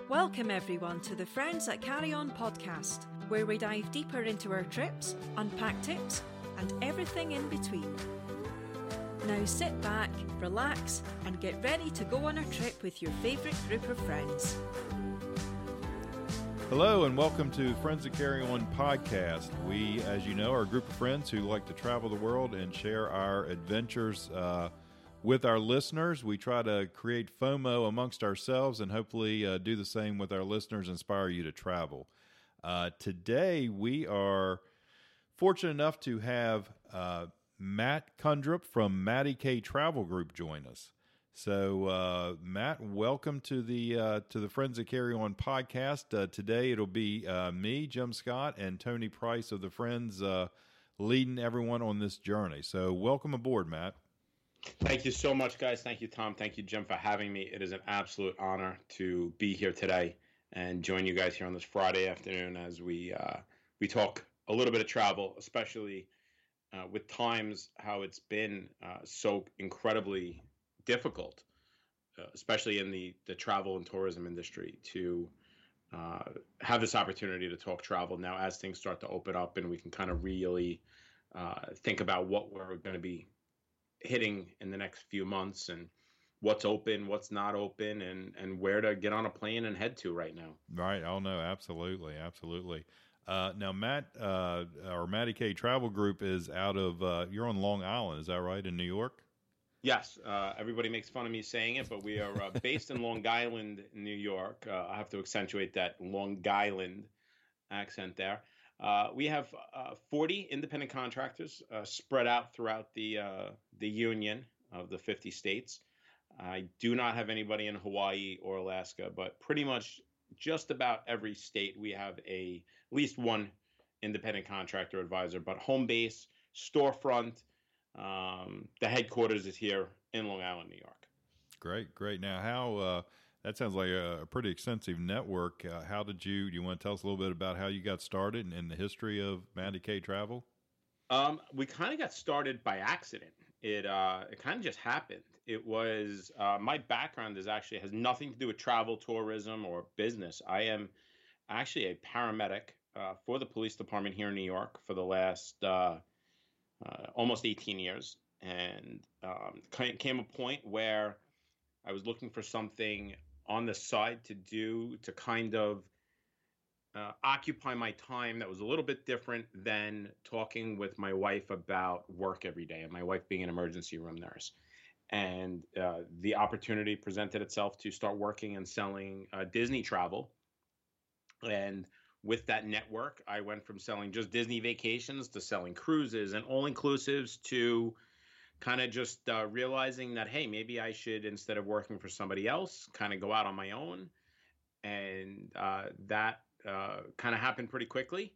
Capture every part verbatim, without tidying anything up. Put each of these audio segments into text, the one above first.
Welcome everyone to the Friends That Carry On podcast, where we dive deeper into our trips, unpack tips, and everything in between. Now sit back, relax, and get ready to go on a trip with your favourite group of friends. Hello and welcome to Friends That Carry On podcast. We, as you know, are a group of friends who like to travel the world and share our adventures uh, with our listeners. We try to create FOMO amongst ourselves and hopefully uh, do the same with our listeners, inspire you to travel. Uh, today, we are fortunate enough to have uh, Matt Kundrup from Matty K Travel Group join us. So, uh, Matt, welcome to the uh, to the Friends That Carry On podcast. Uh, today, it'll be uh, me, Jim Scott, and Tony Price of the Friends uh, leading everyone on this journey. So, welcome aboard, Matt. Thank you so much, guys. Thank you, Tom. Thank you, Jim, for having me. It is an absolute honor to be here today and join you guys here on this Friday afternoon as we uh, we talk a little bit of travel, especially uh, with times how it's been uh, so incredibly difficult, uh, especially in the, the travel and tourism industry, to uh, have this opportunity to talk travel now as things start to open up and we can kind of really uh, think about what we're going to be hitting in the next few months and what's open, what's not open, and, and where to get on a plane and head to right now. Right. Oh, no, absolutely. Absolutely. Uh, now, Matt, uh, or Matty K Travel Group is out of, uh, you're on Long Island, is that right, in New York? Yes. Uh, everybody makes fun of me saying it, but we are uh, based in Long Island, New York. Uh, I have to accentuate that Long Island accent there. Uh, we have uh, forty independent contractors uh, spread out throughout the uh, the union of the fifty states. I do not have anybody in Hawaii or Alaska, but pretty much just about every state we have a at least one independent contractor advisor. But home base, storefront, um, the headquarters is here in Long Island, New York. Great, great. Now, how uh, that sounds like a, a pretty extensive network. Uh, how did you? Do you want to tell us a little bit about how you got started and, and the history of Matty K Travel? Um, we kind of got started by accident. It uh, it kind of just happened. It was uh, my background is actually has nothing to do with travel, tourism, or business. I am actually a paramedic uh, for the police department here in New York for the last uh, uh, almost eighteen years, and um, came a point where I was looking for something on the side to do to kind of uh, occupy my time that was a little bit different than talking with my wife about work every day, and my wife being an emergency room nurse. And uh, the opportunity presented itself to start working and selling uh, Disney travel. And with that network, I went from selling just Disney vacations to selling cruises and all-inclusives to kind of just uh, realizing that, hey, maybe I should, instead of working for somebody else, kind of go out on my own. And uh, that uh, kind of happened pretty quickly.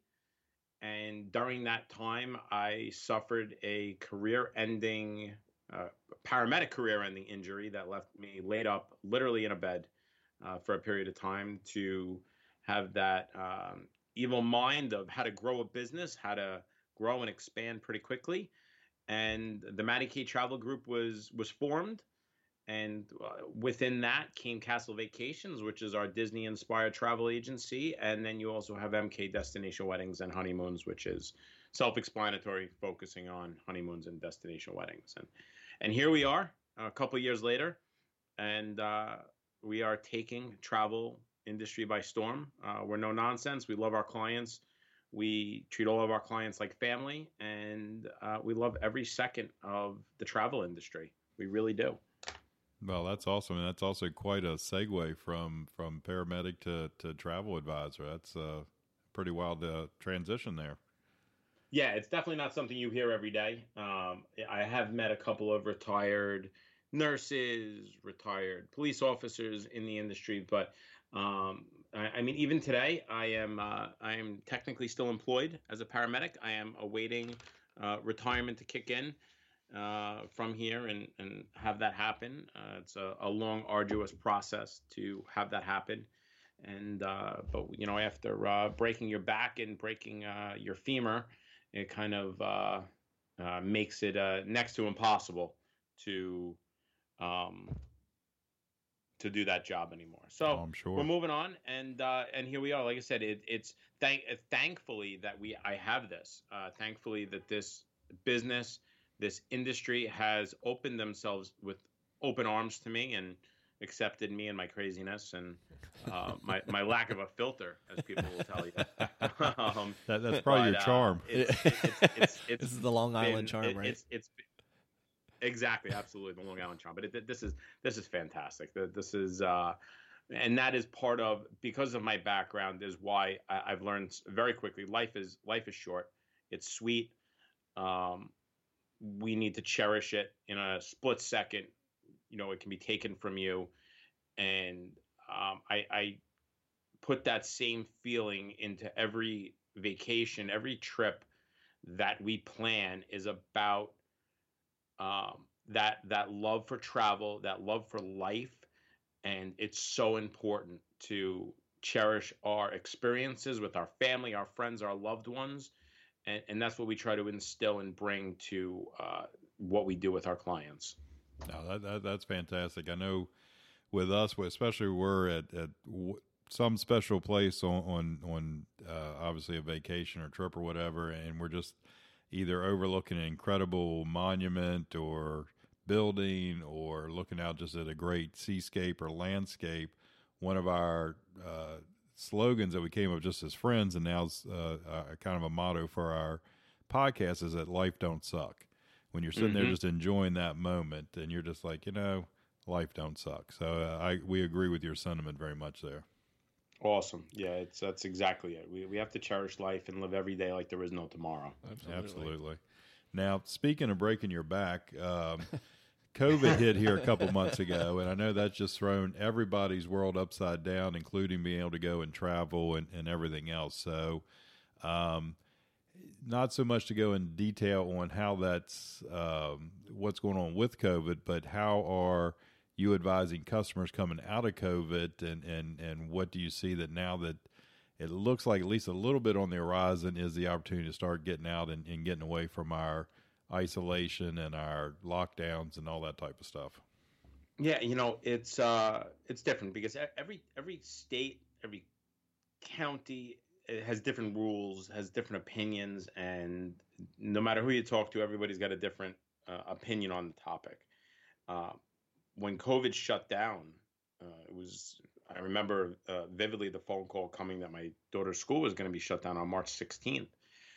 And during that time, I suffered a career-ending, uh, paramedic career-ending injury that left me laid up literally in a bed uh, for a period of time to have that um, evil mind of how to grow a business, how to grow and expand pretty quickly. And the Matty K Travel Group was was formed, and uh, within that came Castle Vacations, which is our Disney-inspired travel agency, and then you also have M K Destination Weddings and Honeymoons, which is self-explanatory, focusing on honeymoons and destination weddings. And and here we are, a couple years later, and uh, we are taking travel industry by storm. Uh, we're no nonsense. We love our clients. We treat all of our clients like family, and uh, we love every second of the travel industry. We really do. Well, that's awesome. And that's also quite a segue from, from paramedic to, to travel advisor. That's a pretty wild uh, transition there. Yeah, it's definitely not something you hear every day. Um, I have met a couple of retired nurses, retired police officers in the industry, but um, I, I mean, even today, I am uh, I am technically still employed as a paramedic. I am awaiting uh, retirement to kick in uh, from here and, and have that happen. Uh, it's a, a long, arduous process to have that happen. And uh, but you know, after uh, breaking your back and breaking uh, your femur, it kind of uh, uh, makes it uh, next to impossible to um, to do that job anymore. So oh, I'm sure. we're moving on, and uh, and here we are. Like I said, it, it's thank thankfully that we I have this. Uh, thankfully that this business, this industry has opened themselves with open arms to me and accepted me and my craziness and uh, my my lack of a filter, as people will tell you. um, that, that's probably but, your charm. Uh, it's, it's, it's, it's, it's this is the Long Island been, charm, it, right? It's it's exactly, absolutely the Long Island charm. But it, this is this is fantastic. This is uh, and that is part of, because of my background, is why I, I've learned very quickly. Life is life is short. It's sweet. Um, we need to cherish it. In a split second, you know, it can be taken from you. And um, I, I put that same feeling into every vacation, every trip that we plan is about um, that that love for travel, that love for life. And it's so important to cherish our experiences with our family, our friends, our loved ones. And, and that's what we try to instill and bring to uh, what we do with our clients. No, that, that that's fantastic. I know with us, especially we're at, at w- some special place on on, on uh, obviously a vacation or trip or whatever, and we're just either overlooking an incredible monument or building or looking out just at a great seascape or landscape. One of our uh, slogans that we came up just as friends, and now is uh, uh, kind of a motto for our podcast, is that life don't suck. When you're sitting mm-hmm. there just enjoying that moment, and you're just like, you know, life don't suck. So uh, I we agree with your sentiment very much there. Awesome. Yeah, it's that's exactly it. We we have to cherish life and live every day like there is no tomorrow. Absolutely. Absolutely. Now, speaking of breaking your back, um, COVID hit here a couple months ago, and I know that's just thrown everybody's world upside down, including being able to go and travel and, and everything else. So, um, not so much to go in detail on how that's um, what's going on with COVID, but how are you advising customers coming out of COVID, and, and, and what do you see that now that it looks like at least a little bit on the horizon is the opportunity to start getting out and, and getting away from our isolation and our lockdowns and all that type of stuff? Yeah, you know, it's uh, it's different because every every state, every county, it has different rules, has different opinions, and no matter who you talk to, everybody's got a different uh, opinion on the topic. Uh, when COVID shut down, uh, it was, I remember uh, vividly the phone call coming that my daughter's school was going to be shut down on March sixteenth.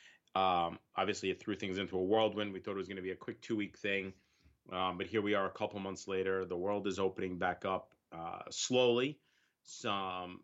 Um, obviously, it threw things into a whirlwind. We thought it was going to be a quick two-week thing, um, but here we are a couple months later. The world is opening back up uh, slowly. Some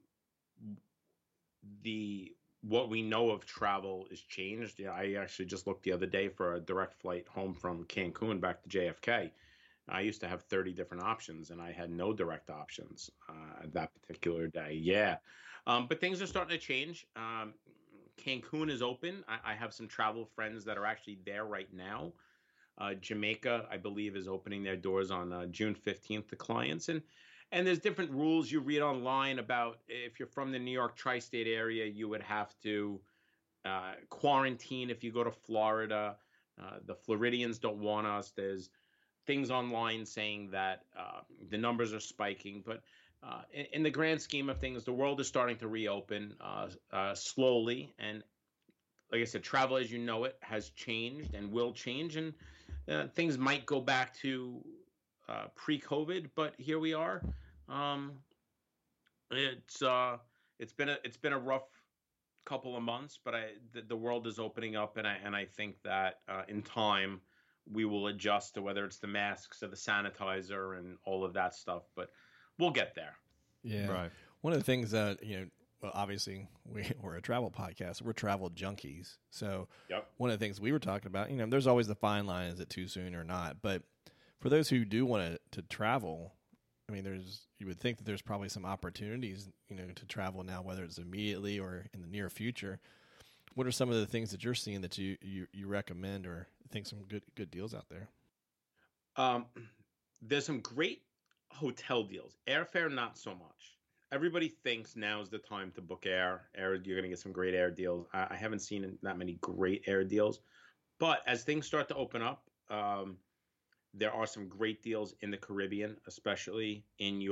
the what we know of travel is changed. Yeah, I actually just looked the other day for a direct flight home from Cancun back to J F K. I used to have thirty different options, and I had no direct options uh, that particular day. Yeah, um, but things are starting to change. Um, Cancun is open. I, I have some travel friends that are actually there right now. Uh, Jamaica, I believe, is opening their doors on uh, June fifteenth to clients. And and there's different rules you read online about if you're from the New York tri-state area, you would have to uh, quarantine if you go to Florida. Uh, the Floridians don't want us. There's things online saying that uh, the numbers are spiking. But uh, in, in the grand scheme of things, the world is starting to reopen uh, uh, slowly. And like I said, travel as you know it has changed and will change. And uh, things might go back to uh, pre-COVID, but here we are. Um, it's uh, it's been a it's been a rough couple of months, but I the, the world is opening up, and I and I think that uh, in time we will adjust to whether it's the masks or the sanitizer and all of that stuff. But we'll get there. Yeah, right. One of the things that you know, well, obviously we, we're a travel podcast. We're travel junkies. So yep. One of the things we were talking about, you know, there's always the fine line: is it too soon or not? But for those who do want to to travel, I mean, there's you would think that there's probably some opportunities, you know, to travel now, whether it's immediately or in the near future. What are some of the things that you're seeing that you, you, you recommend or think some good good deals out there? Um, there's some great hotel deals. Airfare, not so much. Everybody thinks now's the time to book air. Air, you're going to get some great air deals. I, I haven't seen that many great air deals. But as things start to open up, um, there are some great deals in the Caribbean, especially in your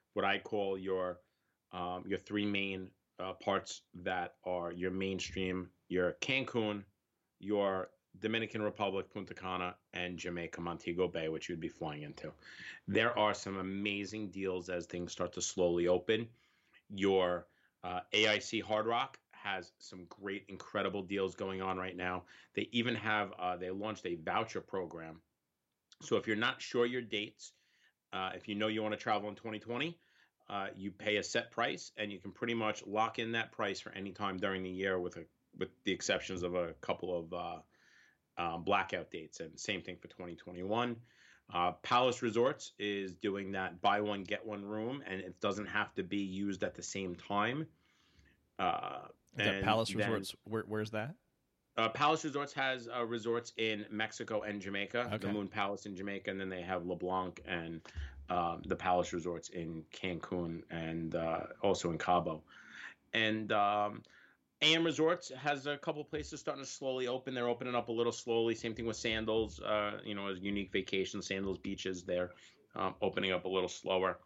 what I call your um, your three main uh, parts that are your mainstream: your Cancun, your Dominican Republic, Punta Cana, and Jamaica, Montego Bay, which you'd be flying into. There are some amazing deals as things start to slowly open. Your uh, A I C Hard Rock has some great, incredible deals going on right now. They even have, uh, they launched a voucher program. So if you're not sure your dates, uh, if you know you want to travel in twenty twenty, uh, you pay a set price and you can pretty much lock in that price for any time during the year with a with the exceptions of a couple of uh, uh, blackout dates. And same thing for twenty twenty-one. Uh, Palace Resorts is doing that buy one, get one room, and it doesn't have to be used at the same time. Uh, Is that Palace then, Resorts? Where, where's that? Uh, Palace Resorts has uh, resorts in Mexico and Jamaica, okay. the Moon Palace in Jamaica, and then they have LeBlanc and um, the Palace Resorts in Cancun and uh, also in Cabo. And um, A M Resorts has a couple places starting to slowly open. They're opening up a little slowly. Same thing with Sandals, uh, you know, as Unique Vacation, Sandals Beaches, they're um, opening up a little slower.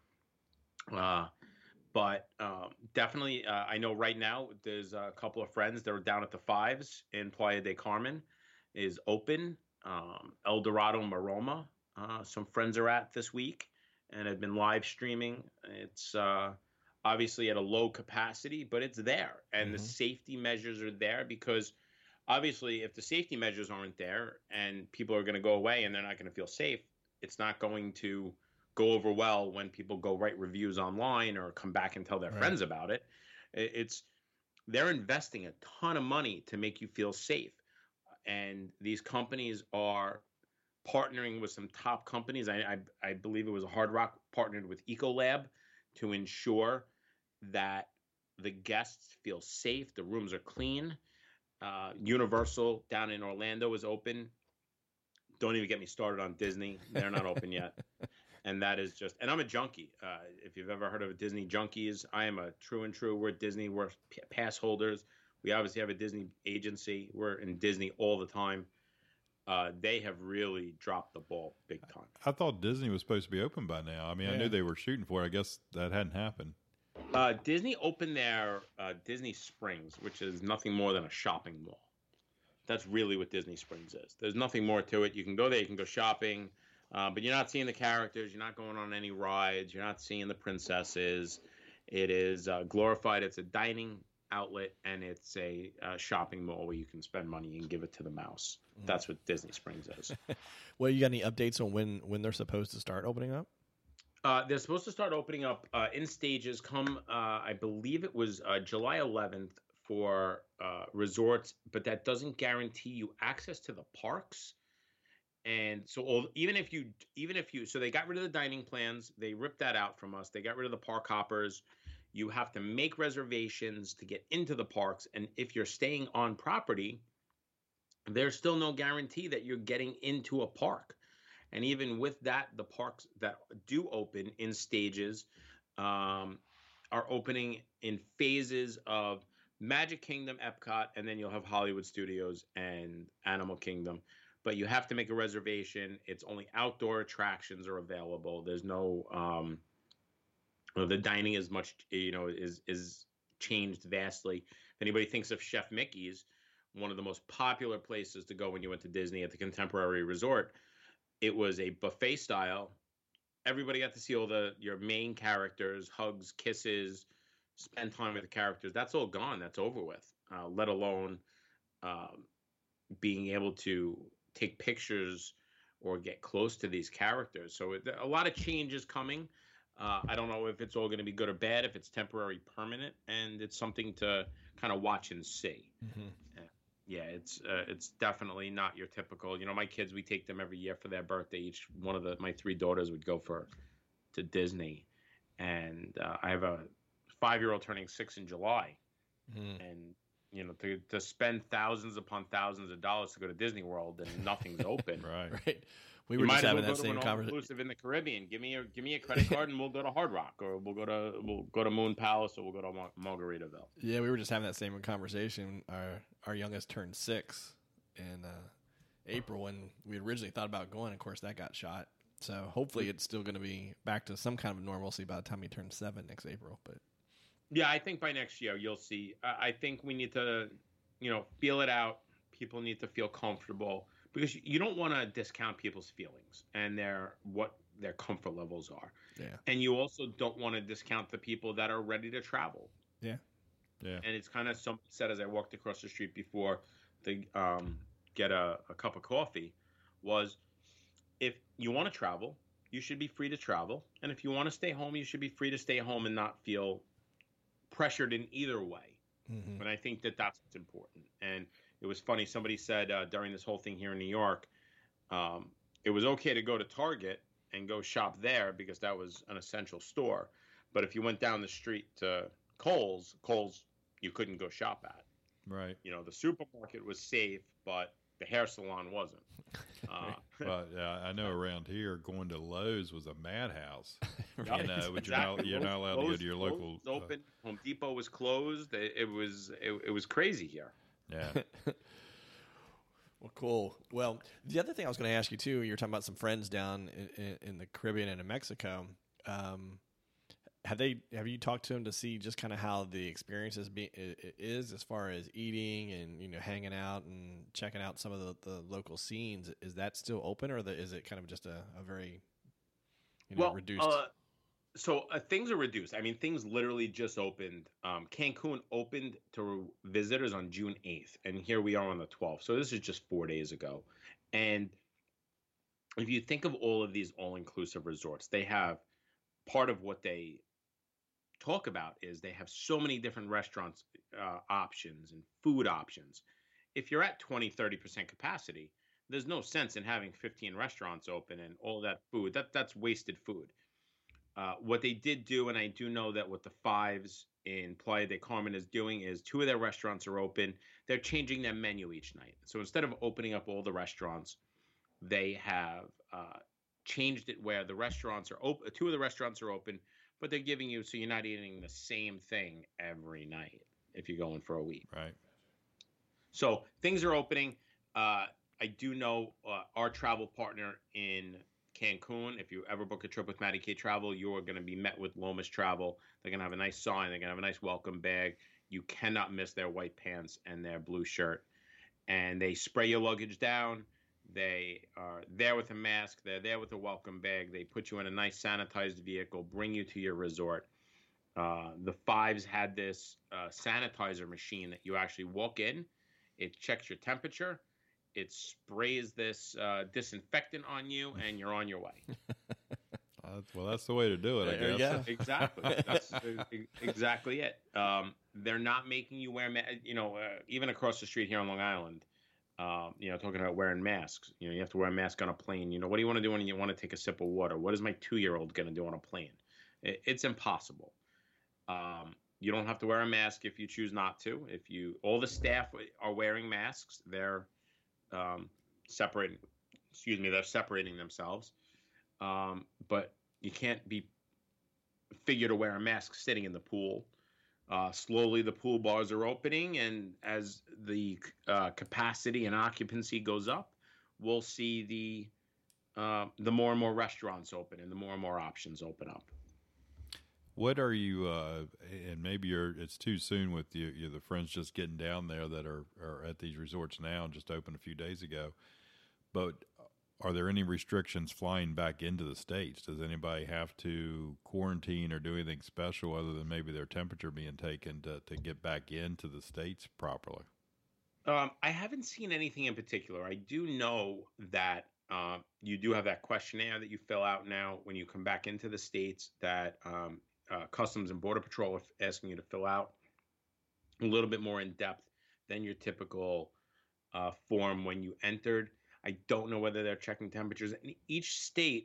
Uh, But um, definitely, uh, I know right now there's a couple of friends that are down at the Fives in Playa del Carmen is open. Um, El Dorado Maroma, uh, some friends are at this week and have been live streaming. It's uh, obviously at a low capacity, but it's there. And mm-hmm. the safety measures are there because obviously if the safety measures aren't there and people are going to go away and they're not going to feel safe, it's not going to go over well when people go write reviews online or come back and tell their right. friends about it. It's they're investing a ton of money to make you feel safe. And these companies are partnering with some top companies. I, I, I believe it was a Hard Rock partnered with Ecolab to ensure that the guests feel safe. The rooms are clean. Uh, Universal down in Orlando is open. Don't even get me started on Disney. They're not open yet. And that is just, and I'm a junkie. Uh, if you've ever heard of Disney junkies, I am a true and true. We're at Disney. We're p- pass holders. We obviously have a Disney agency. We're in Disney all the time. Uh, they have really dropped the ball big time. I thought Disney was supposed to be open by now. I mean, yeah. I knew they were shooting for it. I guess that hadn't happened. Uh, Disney opened their uh, Disney Springs, which is nothing more than a shopping mall. That's really what Disney Springs is. There's nothing more to it. You can go there. You can go shopping. Uh, but you're not seeing the characters. You're not going on any rides. You're not seeing the princesses. It is uh, glorified. It's a dining outlet, and it's a uh, shopping mall where you can spend money and give it to the mouse. Mm. That's what Disney Springs is. Well, you got any updates on when, when they're supposed to start opening up? Uh, they're supposed to start opening up uh, in stages come, uh, I believe it was uh, July eleventh for uh, resorts, but that doesn't guarantee you access to the parks. And so even if you, even if you, so they got rid of the dining plans, they ripped that out from us. They got rid of the park hoppers. You have to make reservations to get into the parks. And if you're staying on property, there's still no guarantee that you're getting into a park. And even with that, the parks that do open in stages um, are opening in phases of Magic Kingdom, Epcot, and then you'll have Hollywood Studios and Animal Kingdom. But you have to make a reservation. It's only outdoor attractions are available. There's no, um, the dining is much, you know, is is changed vastly. If anybody thinks of Chef Mickey's, one of the most popular places to go when you went to Disney at the Contemporary Resort, it was a buffet style. Everybody got to see all the your main characters, hugs, kisses, spend time with the characters. That's all gone. That's over with. Uh, let alone um, being able to take pictures or get close to these characters. So it, a lot of change is coming. Uh, I don't know if it's all going to be good or bad, if it's temporary, permanent, and it's something to kind of watch and see. Mm-hmm. Uh, yeah, it's uh, it's definitely not your typical. You know, my kids, we take them every year for their birthday. Each one of the my three daughters would go for to Disney, and uh, I have a five-year-old turning six in July, mm. and you know, to to spend thousands upon thousands of dollars to go to Disney World and nothing's open. Right. Right. We were you just might having well that same conversation. Inclusive in the Caribbean. Give me a give me a credit card and we'll go to Hard Rock, or we'll go to we'll go to Moon Palace, or we'll go to Mar- Margaritaville. Yeah, we were just having that same conversation. Our our youngest turned six in uh, April, and we originally thought about going. Of course, that got shot. So hopefully it's still going to be back to some kind of normalcy by the time he turns seven next April. But yeah, I think by next year you'll see. I I think we need to, you know, feel it out. People need to feel comfortable because you don't want to discount people's feelings and their what their comfort levels are. Yeah. And you also don't want to discount the people that are ready to travel. Yeah. Yeah. And it's kind of something said as I walked across the street before to um, get a, a cup of coffee was if you want to travel, you should be free to travel. And if you want to stay home, you should be free to stay home and not feel pressured in either way. Mm-hmm. And I think that that's what's important. And it was funny. Somebody said uh, during this whole thing here in New York, um, it was okay to go to Target and go shop there because that was an essential store. But if you went down the street to Kohl's, Kohl's, you couldn't go shop at. Right. You know, the supermarket was safe, but the hair salon wasn't. Uh, But uh, I know around here, going to Lowe's was a madhouse. Right. You know, but Exactly. you're not you're not allowed to go Lowe's- to your Lowe's local. was open. Home Depot was closed. It, it was it, it was crazy here. Uh, yeah. Well, cool. Well, the other thing I was going to ask you too, you were talking about some friends down in, in, in the Caribbean and in Mexico. Um, have they? Have you talked to them to see just kind of how the experience is, be, is as far as eating and you know hanging out and checking out some of the, the local scenes? Is that still open, or the, is it kind of just a, a very you know well, reduced? Uh, so uh, things are reduced. I mean, things literally just opened. Um, Cancun opened to visitors on June eighth, and here we are on the twelfth. So this is just four days ago. And if you think of all of these all-inclusive resorts, they have part of what they talk about is they have so many different restaurants uh, options and food options. If you're at twenty, thirty percent capacity, there's no sense in having fifteen restaurants open and all that food. That That's wasted food. Uh, what they did do, and I do know that what the Fives in Playa del Carmen is doing is two of their restaurants are open. They're changing their menu each night. So instead of opening up all the restaurants, they have uh, changed it where the restaurants are open. Two of the restaurants are open, but they're giving you, so you're not eating the same thing every night if you're going for a week. Right. So things are opening. Uh, I do know uh, our travel partner in Cancun, if you ever book a trip with Matty K Travel, you are going to be met with Lomas Travel. They're going to have a nice sign. They're going to have a nice welcome bag. You cannot miss their white pants and their blue shirt. And they spray your luggage down. They are there with a mask. They're there with a welcome bag. They put you in a nice sanitized vehicle, bring you to your resort. Uh, the Fives had this uh, sanitizer machine that you actually walk in. It checks your temperature. It sprays this uh, disinfectant on you, and you're on your way. Uh, well, that's the way to do it, I There you guess. go. Exactly. That's e- exactly it. Um, they're not making you wear, ma- you know, uh, even across the street here on Long Island, um, you know, talking about wearing masks. You know, you have to wear a mask on a plane. You know, what do you want to do when you want to take a sip of water? What is my two-year-old going to do on a plane? It, it's impossible. Um, you don't have to wear a mask if you choose not to. If you, all the staff are wearing masks. They're um, separating. Excuse me. They're separating themselves. Um, but you can't be figure to wear a mask sitting in the pool. Uh, slowly, the pool bars are opening, and as the uh, capacity and occupancy goes up, we'll see the uh, the more and more restaurants open and the more and more options open up. What are you? Uh, and maybe you're. It's too soon with you. You the friends just getting down there that are, are at these resorts now and just opened a few days ago. But are there any restrictions flying back into the States? Does anybody have to quarantine or do anything special other than maybe their temperature being taken to, to get back into the States properly? Um, I haven't seen anything in particular. I do know that uh, you do have that questionnaire that you fill out now when you come back into the States that um, uh, Customs and Border Patrol are asking you to fill out a little bit more in depth than your typical uh, form when you entered. I don't know whether they're checking temperatures. And each state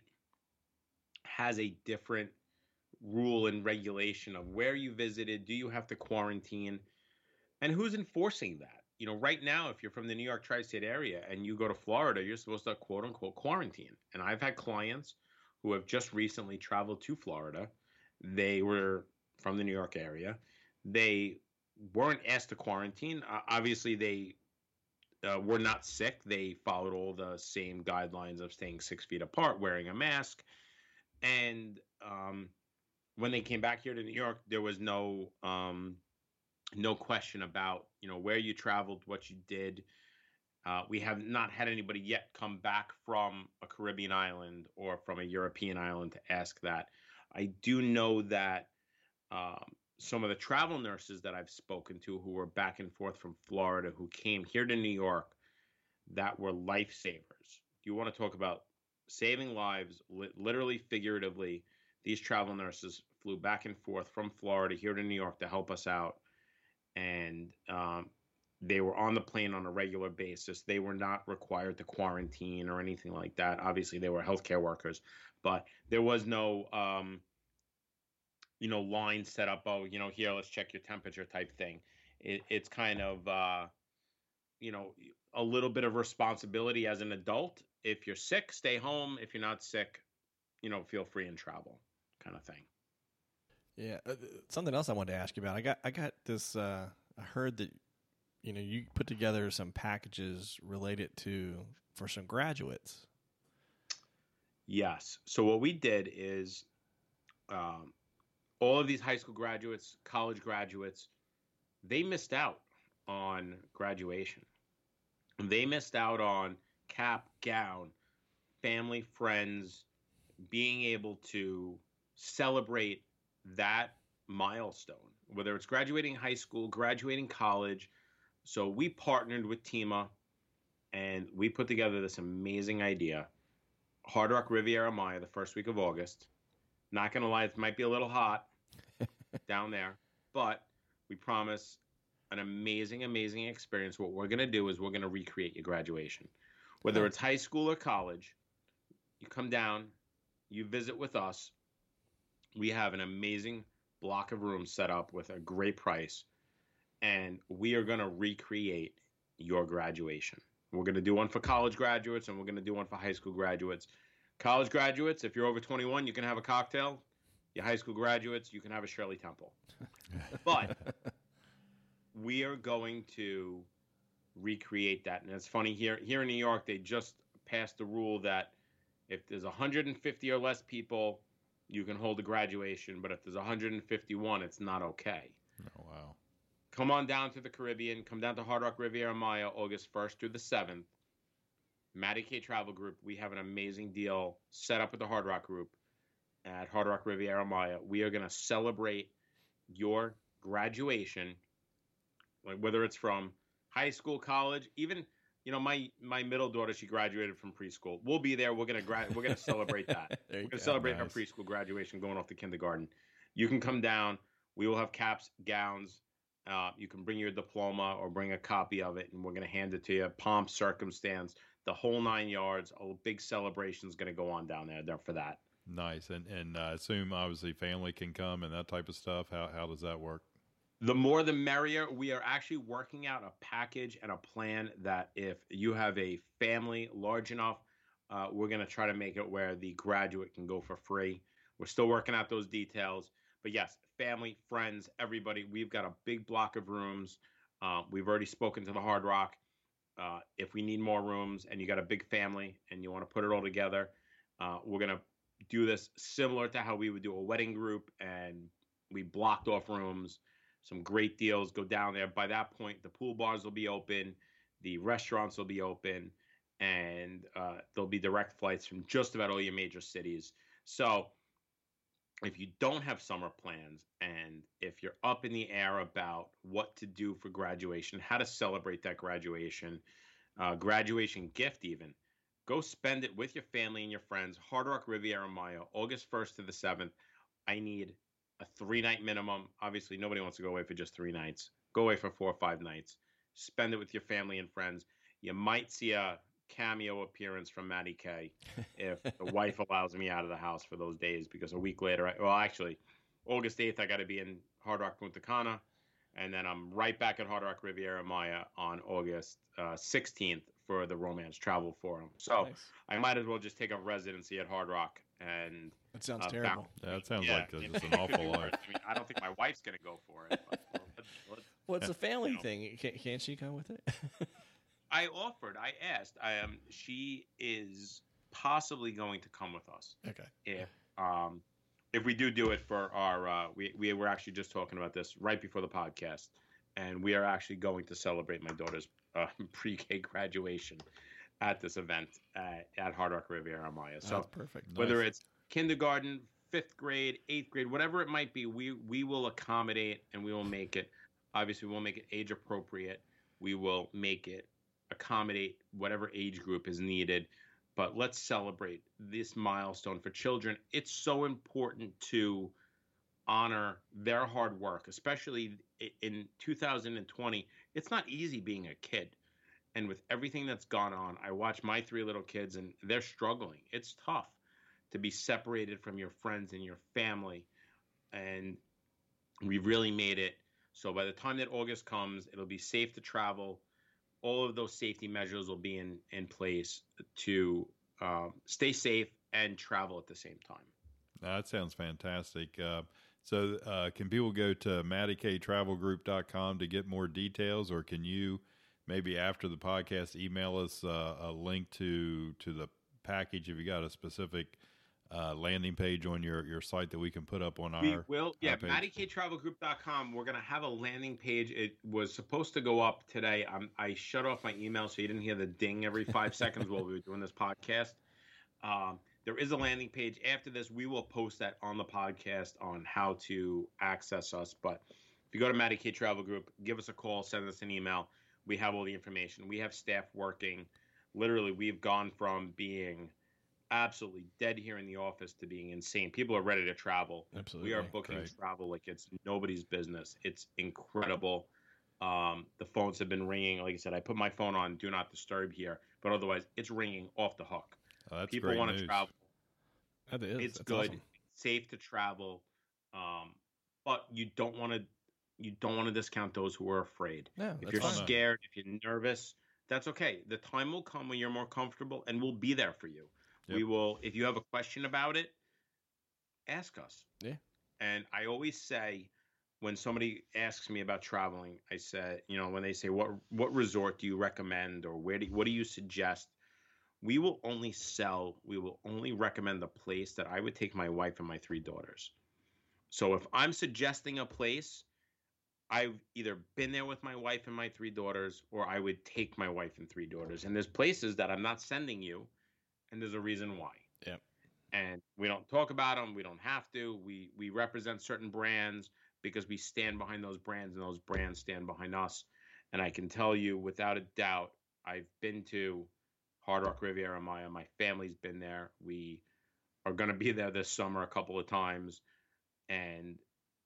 has a different rule and regulation of where you visited. Do you have to quarantine? And who's enforcing that? You know, right now, if you're from the New York tri-state area and you go to Florida, you're supposed to quote unquote quarantine. And I've had clients who have just recently traveled to Florida. They were from the New York area. They weren't asked to quarantine. Uh, obviously, they uh, were not sick. They followed all the same guidelines of staying six feet apart, wearing a mask. And um, when they came back here to New York, there was no um, no question about, you know, where you traveled, what you did. Uh, we have not had anybody yet come back from a Caribbean island or from a European island to ask that. I do know that um, some of the travel nurses that I've spoken to who were back and forth from Florida, who came here to New York, that were lifesavers. You want to talk about saving lives, li- literally, figuratively. These travel nurses flew back and forth from Florida here to New York to help us out. And um, they were on the plane on a regular basis. They were not required to quarantine or anything like that. Obviously, they were healthcare workers, but there was no, um, you know, line set up. Oh, you know, here, let's check your temperature type thing. It, it's kind of, uh, you know, a little bit of responsibility as an adult. If you're sick, stay home. If you're not sick, you know, feel free and travel, kind of thing. Yeah, uh, something else I wanted to ask you about. I got I got this. Uh, I heard that you know you put together some packages related to for some graduates. Yes. So what we did is, um, all of these high school graduates, college graduates, they missed out on graduation. They missed out on cap, gown, family, friends, being able to celebrate that milestone, whether it's graduating high school, graduating college. So we partnered with TEMA and we put together this amazing idea. Hard Rock Riviera Maya, the first week of August. Not going to lie, it might be a little hot down there, but we promise an amazing, amazing experience. What we're going to do is we're going to recreate your graduation. Whether it's high school or college, you come down, you visit with us. We have an amazing block of rooms set up with a great price, and we are going to recreate your graduation. We're going to do one for college graduates, and we're going to do one for high school graduates. College graduates, if you're over twenty-one, you can have a cocktail. Your high school graduates, you can have a Shirley Temple. But we are going to recreate that. And it's funny, here here in New York, they just passed the rule that if there's one hundred fifty or less people, you can hold a graduation. But if there's one hundred fifty-one, it's not okay. Oh, wow. Come on down to the Caribbean. Come down to Hard Rock Riviera Maya, August first through the seventh. Matty K Travel Group, we have an amazing deal set up with the Hard Rock Group at Hard Rock Riviera Maya. We are going to celebrate your graduation, like whether it's from high school, college, even, you know, my my middle daughter, she graduated from preschool. We'll be there. We're gonna gra- we're gonna celebrate that. We're gonna go. celebrate nice. Our preschool graduation, going off to kindergarten. You can come down. We will have caps, gowns. Uh, you can bring your diploma or bring a copy of it, and we're gonna hand it to you. Pomp, circumstance, the whole nine yards. A big celebration is gonna go on down there, there for that. Nice, and and I uh, assume obviously family can come and that type of stuff. How how does that work? The more the merrier. We are actually working out a package and a plan that if you have a family large enough, uh, we're going to try to make it where the graduate can go for free. We're still working out those details. But yes, family, friends, everybody, we've got a big block of rooms. Uh, we've already spoken to the Hard Rock. Uh, if we need more rooms and you got a big family and you want to put it all together, uh, we're going to do this similar to how we would do a wedding group, and we blocked off rooms. Some great deals. Go down there. By that point, the pool bars will be open, the restaurants will be open, and uh, there'll be direct flights from just about all your major cities. So if you don't have summer plans, and if you're up in the air about what to do for graduation, how to celebrate that graduation, uh, graduation gift even, go spend it with your family and your friends. Hard Rock Riviera Maya, August first to the seventh. I need a three-night minimum. Obviously, nobody wants to go away for just three nights. Go away for four or five nights. Spend it with your family and friends. You might see a cameo appearance from Matty K if the wife allows me out of the house for those days, because a week later, I, well, actually, August eighth, I got to be in Hard Rock Punta Cana, and then I'm right back at Hard Rock Riviera Maya on August uh, sixteenth for the Romance Travel Forum. So nice. I might as well just take a residency at Hard Rock. And that sounds uh, terrible. Back, yeah, that sounds yeah, like just an awful lot. I mean, I don't think my wife's going to go for it. But let's, let's, well, it's a family you know. thing. Can't, can't she come with it? I offered. I asked. I um. She is possibly going to come with us Okay. if um if we do do it for our uh we we were actually just talking about this right before the podcast, and we are actually going to celebrate my daughter's uh, pre-K graduation at this event at, at Hard Rock Riviera Maya. So That's perfect. whether Nice. it's kindergarten, fifth grade, eighth grade, whatever it might be, we we will accommodate and we will make it. Obviously, we'll make it age appropriate. We will make it accommodate whatever age group is needed. But let's celebrate this milestone for children. It's so important to honor their hard work, especially i- in two thousand twenty. It's not easy being a kid. And with everything that's gone on, I watch my three little kids and they're struggling. It's tough to be separated from your friends and your family. And we really made it. So by the time that August comes, it'll be safe to travel. All of those safety measures will be in, in place to um, stay safe and travel at the same time. That sounds fantastic. Uh, so, uh, can people go to matty k travel group dot com to get more details, or can you maybe after the podcast email us uh, a link to to the package if you got a specific uh, landing page on your, your site that we can put up on our We will, yeah, our page? matty k travel group dot com. We're going to have a landing page. It was supposed to go up today. I'm, I shut off my email so you didn't hear the ding every five seconds while we were doing this podcast. Um, there is a landing page. After this, we will post that on the podcast on how to access us. But if you go to Matty K Travel Group, give us a call, send us an email. We have all the information. We have staff working. Literally, we've gone from being absolutely dead here in the office to being insane. People are ready to travel. Absolutely. We are booking Great. travel like it's nobody's business. It's incredible. Um, the phones have been ringing. Like I said, I put my phone on Do Not Disturb here, but otherwise it's ringing off the hook. Oh, that's People great want news. to travel. That is. It's That's good. awesome. Safe to travel. Um, but you don't want to you don't want to discount those who are afraid. No, If that's you're fine. scared, if you're nervous, that's okay. The time will come when you're more comfortable and we'll be there for you. Yep. We will, if you have a question about it, ask us. Yeah. And I always say when somebody asks me about traveling, I say, you know, when they say what what resort do you recommend or where do what do you suggest? We will only sell, we will only recommend the place that I would take my wife and my three daughters. So if I'm suggesting a place, I've either been there with my wife and my three daughters, or I would take my wife and three daughters. And there's places that I'm not sending you, and there's a reason why. Yep. And we don't talk about them. We don't have to. We we represent certain brands because we stand behind those brands, and those brands stand behind us. And I can tell you without a doubt, I've been to Hard Rock Riviera Maya. My family's been there. We are going to be there this summer a couple of times. And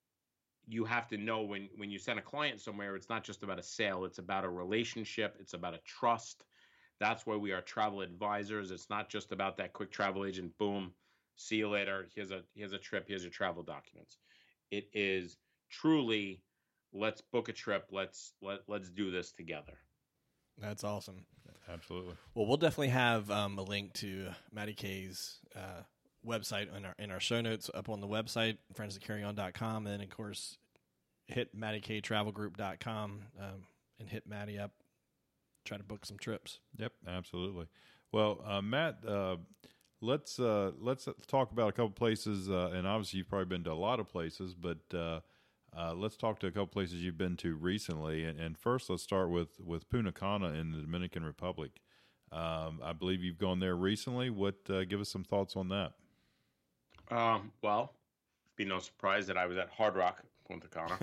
you have to know when, when you send a client somewhere, it's not just about a sale. It's about a relationship. It's about a trust. That's why we are travel advisors. It's not just about that quick travel agent. Boom, see you later. Here's a here's a trip. Here's your travel documents. It is truly, let's book a trip. Let's let let's do this together. That's awesome. Absolutely. Well, we'll definitely have um, a link to Matty K's uh, website in our in our show notes up on the website, friends that carry on dot com. And then, of course, hit matty k travel group dot com um, and hit Matty up. Try to book some trips. Yep, absolutely. Well, uh, Matt, uh, let's uh, let's talk about a couple places, uh, and obviously you've probably been to a lot of places, but uh, uh, let's talk to a couple places you've been to recently. And, and first, let's start with with Punta Cana in the Dominican Republic. Um, I believe you've gone there recently. What? Uh, give us some thoughts on that. Um, well, be no surprise that I was at Hard Rock Punta Cana.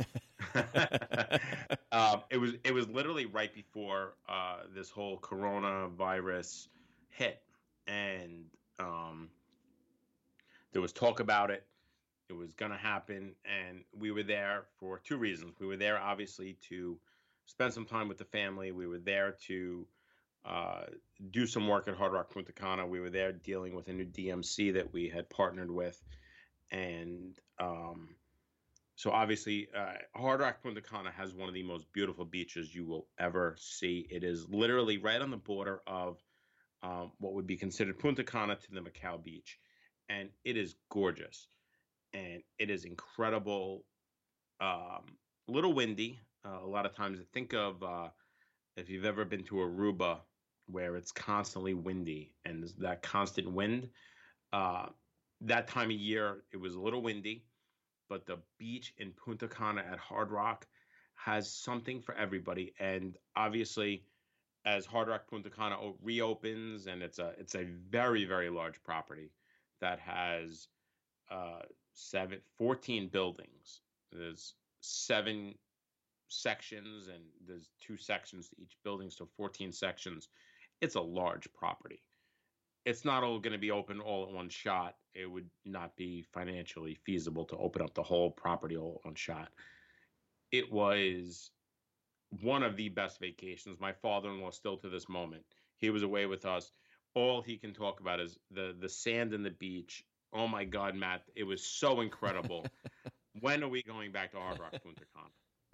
um, it was it was literally right before uh, this whole coronavirus hit, and um, there was talk about it. It was going to happen, and we were there for two reasons. We were there, obviously, to spend some time with the family. We were there to uh, do some work at Hard Rock Punta Cana. We were there dealing with a new D M C that we had partnered with, and um, so obviously, uh, Hard Rock Punta Cana has one of the most beautiful beaches you will ever see. It is literally right on the border of um, what would be considered Punta Cana to the Macau beach, and it is gorgeous. And it is incredible. Um, a little windy. Uh, a lot of times, I think of uh, if you've ever been to Aruba, where it's constantly windy and there's that constant wind, uh, that time of year it was a little windy, but the beach in Punta Cana at Hard Rock has something for everybody. And obviously, as Hard Rock Punta Cana reopens, and it's a it's a very very large property that has uh, seven, fourteen buildings. There's seven sections, and there's two sections to each building, so fourteen sections. It's a large property. It's not all going to be open all at one shot. It would not be financially feasible to open up the whole property all at one shot. It was one of the best vacations. My father-in-law, still to this moment, he was away with us. All he can talk about is the the sand and the beach. Oh my God, Matt, it was so incredible. When are we going back to Hard Rock Punta Cana?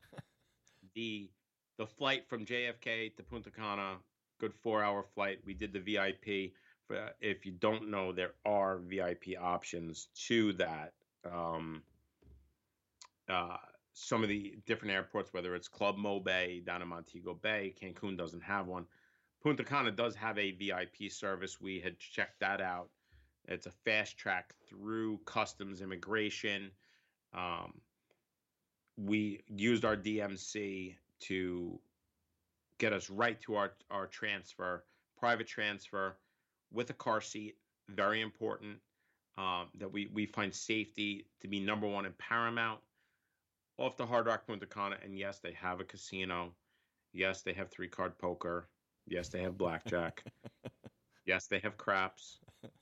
The the flight from J F K to Punta Cana, good four-hour flight. We did the V I P. For, if you don't know, there are V I P options to that. Um, uh, some of the different airports, whether it's Club Mo Bay down in Montego Bay, Cancun doesn't have one. Punta Cana does have a V I P service. We had checked that out. It's a fast track through customs immigration. Um, we used our D M C to get us right to our, our transfer, private transfer with a car seat. Very important um, that we, we find safety to be number one and paramount. Off the Hard Rock Punta Cana, and yes, they have a casino. Yes, they have three-card poker. Yes, they have blackjack. Yes, they have craps.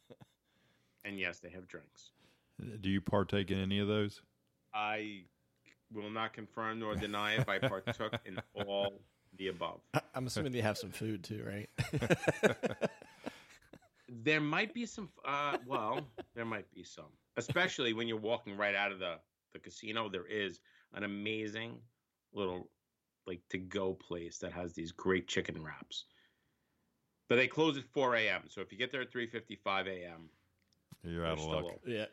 And yes, they have drinks. Do you partake in any of those? I will not confirm nor deny if I partook in all the above. I'm assuming they have some food too, right? There might be some, uh, well, there might be some. Especially when you're walking right out of the, the casino, there is an amazing little, like, to-go place that has these great chicken wraps. But they close at four a.m., so if you get there at three fifty-five a.m., you're out of luck. Open. Yeah.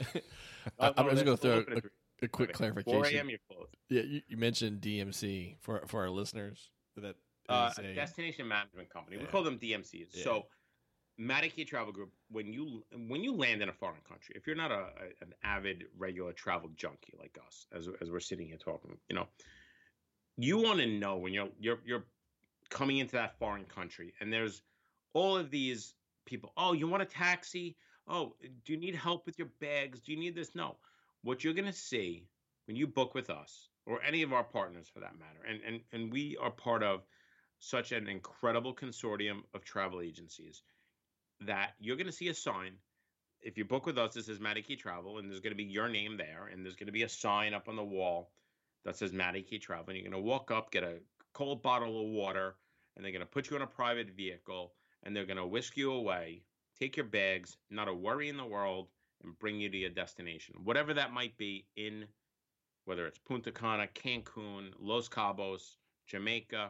Uh, I'm no, just going to throw they're a, a quick Okay. clarification. four a.m. you're closed. Yeah, you, you mentioned D M C for for our listeners. That Uh, is a, destination management company. We Yeah. call them D M Cs. Yeah. So, Matty Travel Group. When you when you land in a foreign country, if you're not a, a an avid regular travel junkie like us, as as we're sitting here talking, you know, you want to know when you're you're you're coming into that foreign country, and there's all of these people. Oh, you want a taxi? Oh, do you need help with your bags? Do you need this? No. What you're gonna see when you book with us, or any of our partners for that matter, and and and we are part of such an incredible consortium of travel agencies, that you're going to see a sign. If you book with us, this is Matty Key Travel, and there's going to be your name there, and there's going to be a sign up on the wall that says Matty Key Travel. And you're going to walk up, get a cold bottle of water, and they're going to put you in a private vehicle, and they're going to whisk you away, take your bags, not a worry in the world, and bring you to your destination, whatever that might be, in whether it's Punta Cana, Cancun, Los Cabos, Jamaica,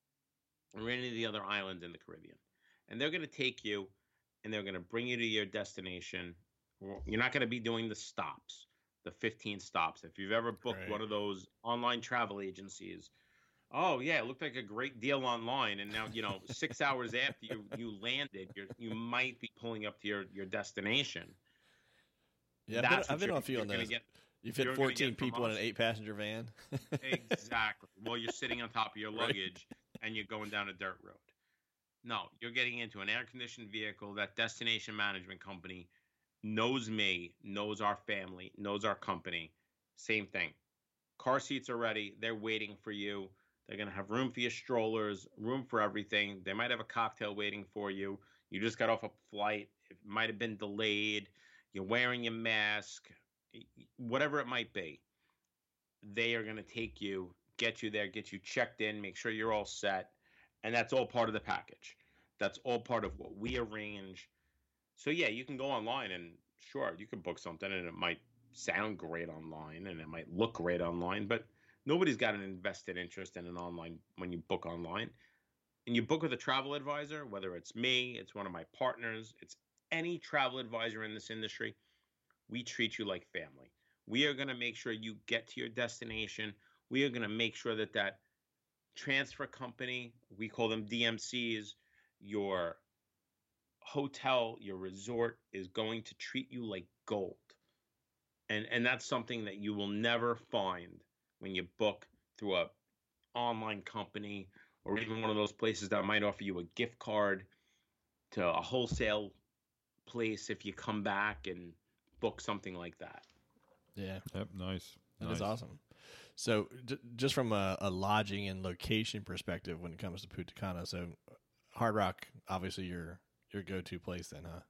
or any of the other islands in the Caribbean. And they're going to take you, and they're going to bring you to your destination. You're not going to be doing the stops, the fifteen stops. If you've ever booked Right. one of those online travel agencies, oh yeah, it looked like a great deal online, and now, you know, six hours after you you landed, you you might be pulling up to your your destination. yeah, I've been, That's I've what been you're- on a few you're on gonna those. get- You fit you're gonna fourteen get from people in us. an eight passenger van. Exactly. Well, you're sitting on top of your Right. luggage and you're going down a dirt road. No, you're getting into an air-conditioned vehicle. That destination management company knows me, knows our family, knows our company. Same thing. Car seats are ready. They're waiting for you. They're going to have room for your strollers, room for everything. They might have a cocktail waiting for you. You just got off a flight. It might have been delayed. You're wearing your mask, whatever it might be. They are going to take you, get you there, get you checked in, make sure you're all set. And that's all part of the package. That's all part of what we arrange. So, yeah, you can go online and, sure, you can book something, and it might sound great online and it might look great online, but nobody's got an invested interest in an online when you book online. And you book with a travel advisor, whether it's me, it's one of my partners, it's any travel advisor in this industry, we treat you like family. We are going to make sure you get to your destination. We are going to make sure that that transfer company, we call them D M Cs, your hotel, your resort is going to treat you like gold. And and that's something that you will never find when you book through a online company or even one of those places that might offer you a gift card to a wholesale place if you come back and book something like that. Yeah. Yep. Nice. That nice. is awesome. So j- just from a, a lodging and location perspective when it comes to Punta Cana, so Hard Rock, obviously your your go-to place then, huh?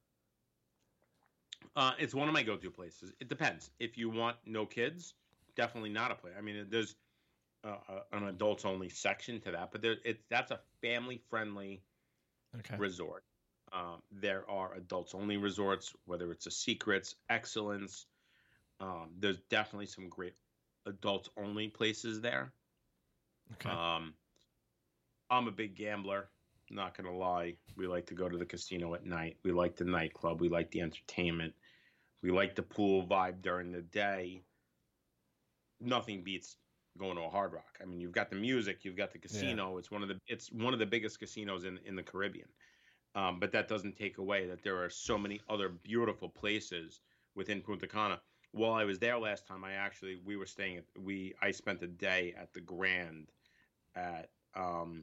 Uh, it's one of my go-to places. It depends. If you want no kids, definitely not a place. I mean, there's uh, an adults-only section to that, but there, it's that's a family-friendly Okay. resort. Um, there are adults-only resorts, whether it's a Secrets, Excellence. Um, there's definitely some great adults-only places there. Okay. Um, I'm a big gambler. Not gonna lie. We like to go to the casino at night. We like the nightclub. We like the entertainment. We like the pool vibe during the day. Nothing beats going to a Hard Rock. I mean, you've got the music, you've got the casino. Yeah. It's one of the it's one of the biggest casinos in in the Caribbean. Um, but that doesn't take away that there are so many other beautiful places within Punta Cana. While I was there last time, I actually we were staying at we I spent a day at the Grand at um,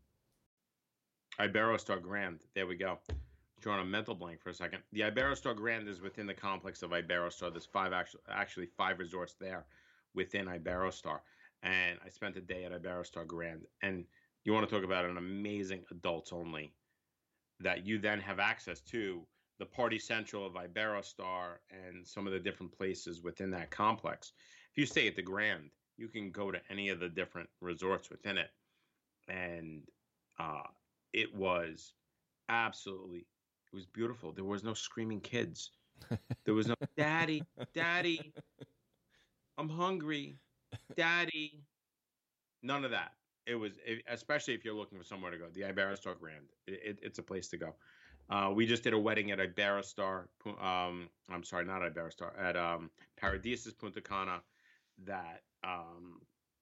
Iberostar Grand. There we go. Drawing a mental blank for a second. The Iberostar Grand is within the complex of Iberostar. There's five actually actually five resorts there within Iberostar, and I spent a day at Iberostar Grand. And you want to talk about an amazing adults only that you then have access to the Party Central of Iberostar and some of the different places within that complex. If you stay at the Grand, you can go to any of the different resorts within it, and uh, it was absolutely, it was beautiful. There was no screaming kids. There was no, daddy, daddy, I'm hungry, daddy. None of that. It was, it, especially if you're looking for somewhere to go, the Iberostar Grand, it, it, it's a place to go. Uh, we just did a wedding at Iberostar. Um, I'm sorry, not Iberostar, at um, Paradisus Punta Cana that um,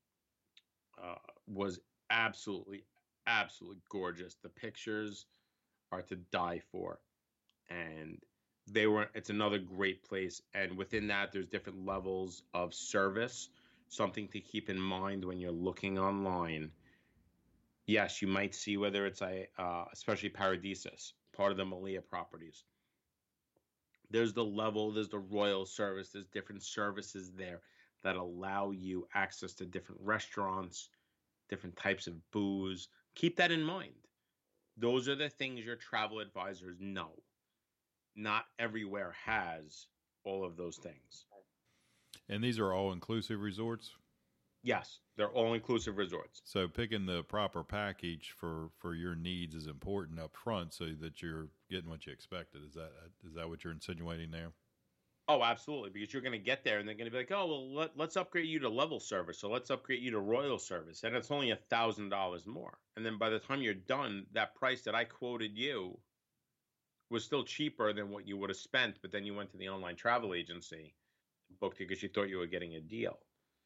uh, was absolutely, absolutely gorgeous. The pictures are to die for, and they were. It's another great place, and within that, there's different levels of service. Something to keep in mind when you're looking online. Yes, you might see whether it's a, uh, especially Paradisus, part of the Malia properties. There's the level, there's the royal service, there's different services there that allow you access to different restaurants, different types of booze. Keep that in mind. Those are the things your travel advisors know. Not everywhere has all of those things. And these are all inclusive resorts? Yes, they're all inclusive resorts. So picking the proper package for, for your needs is important up front so that you're getting what you expected. Is that is that what you're insinuating there? Oh, absolutely, because you're going to get there and they're going to be like, oh, well, let, let's upgrade you to level service. So let's upgrade you to royal service. And it's only one thousand dollars more. And then by the time you're done, that price that I quoted you was still cheaper than what you would have spent. But then you went to the online travel agency, booked it because you thought you were getting a deal.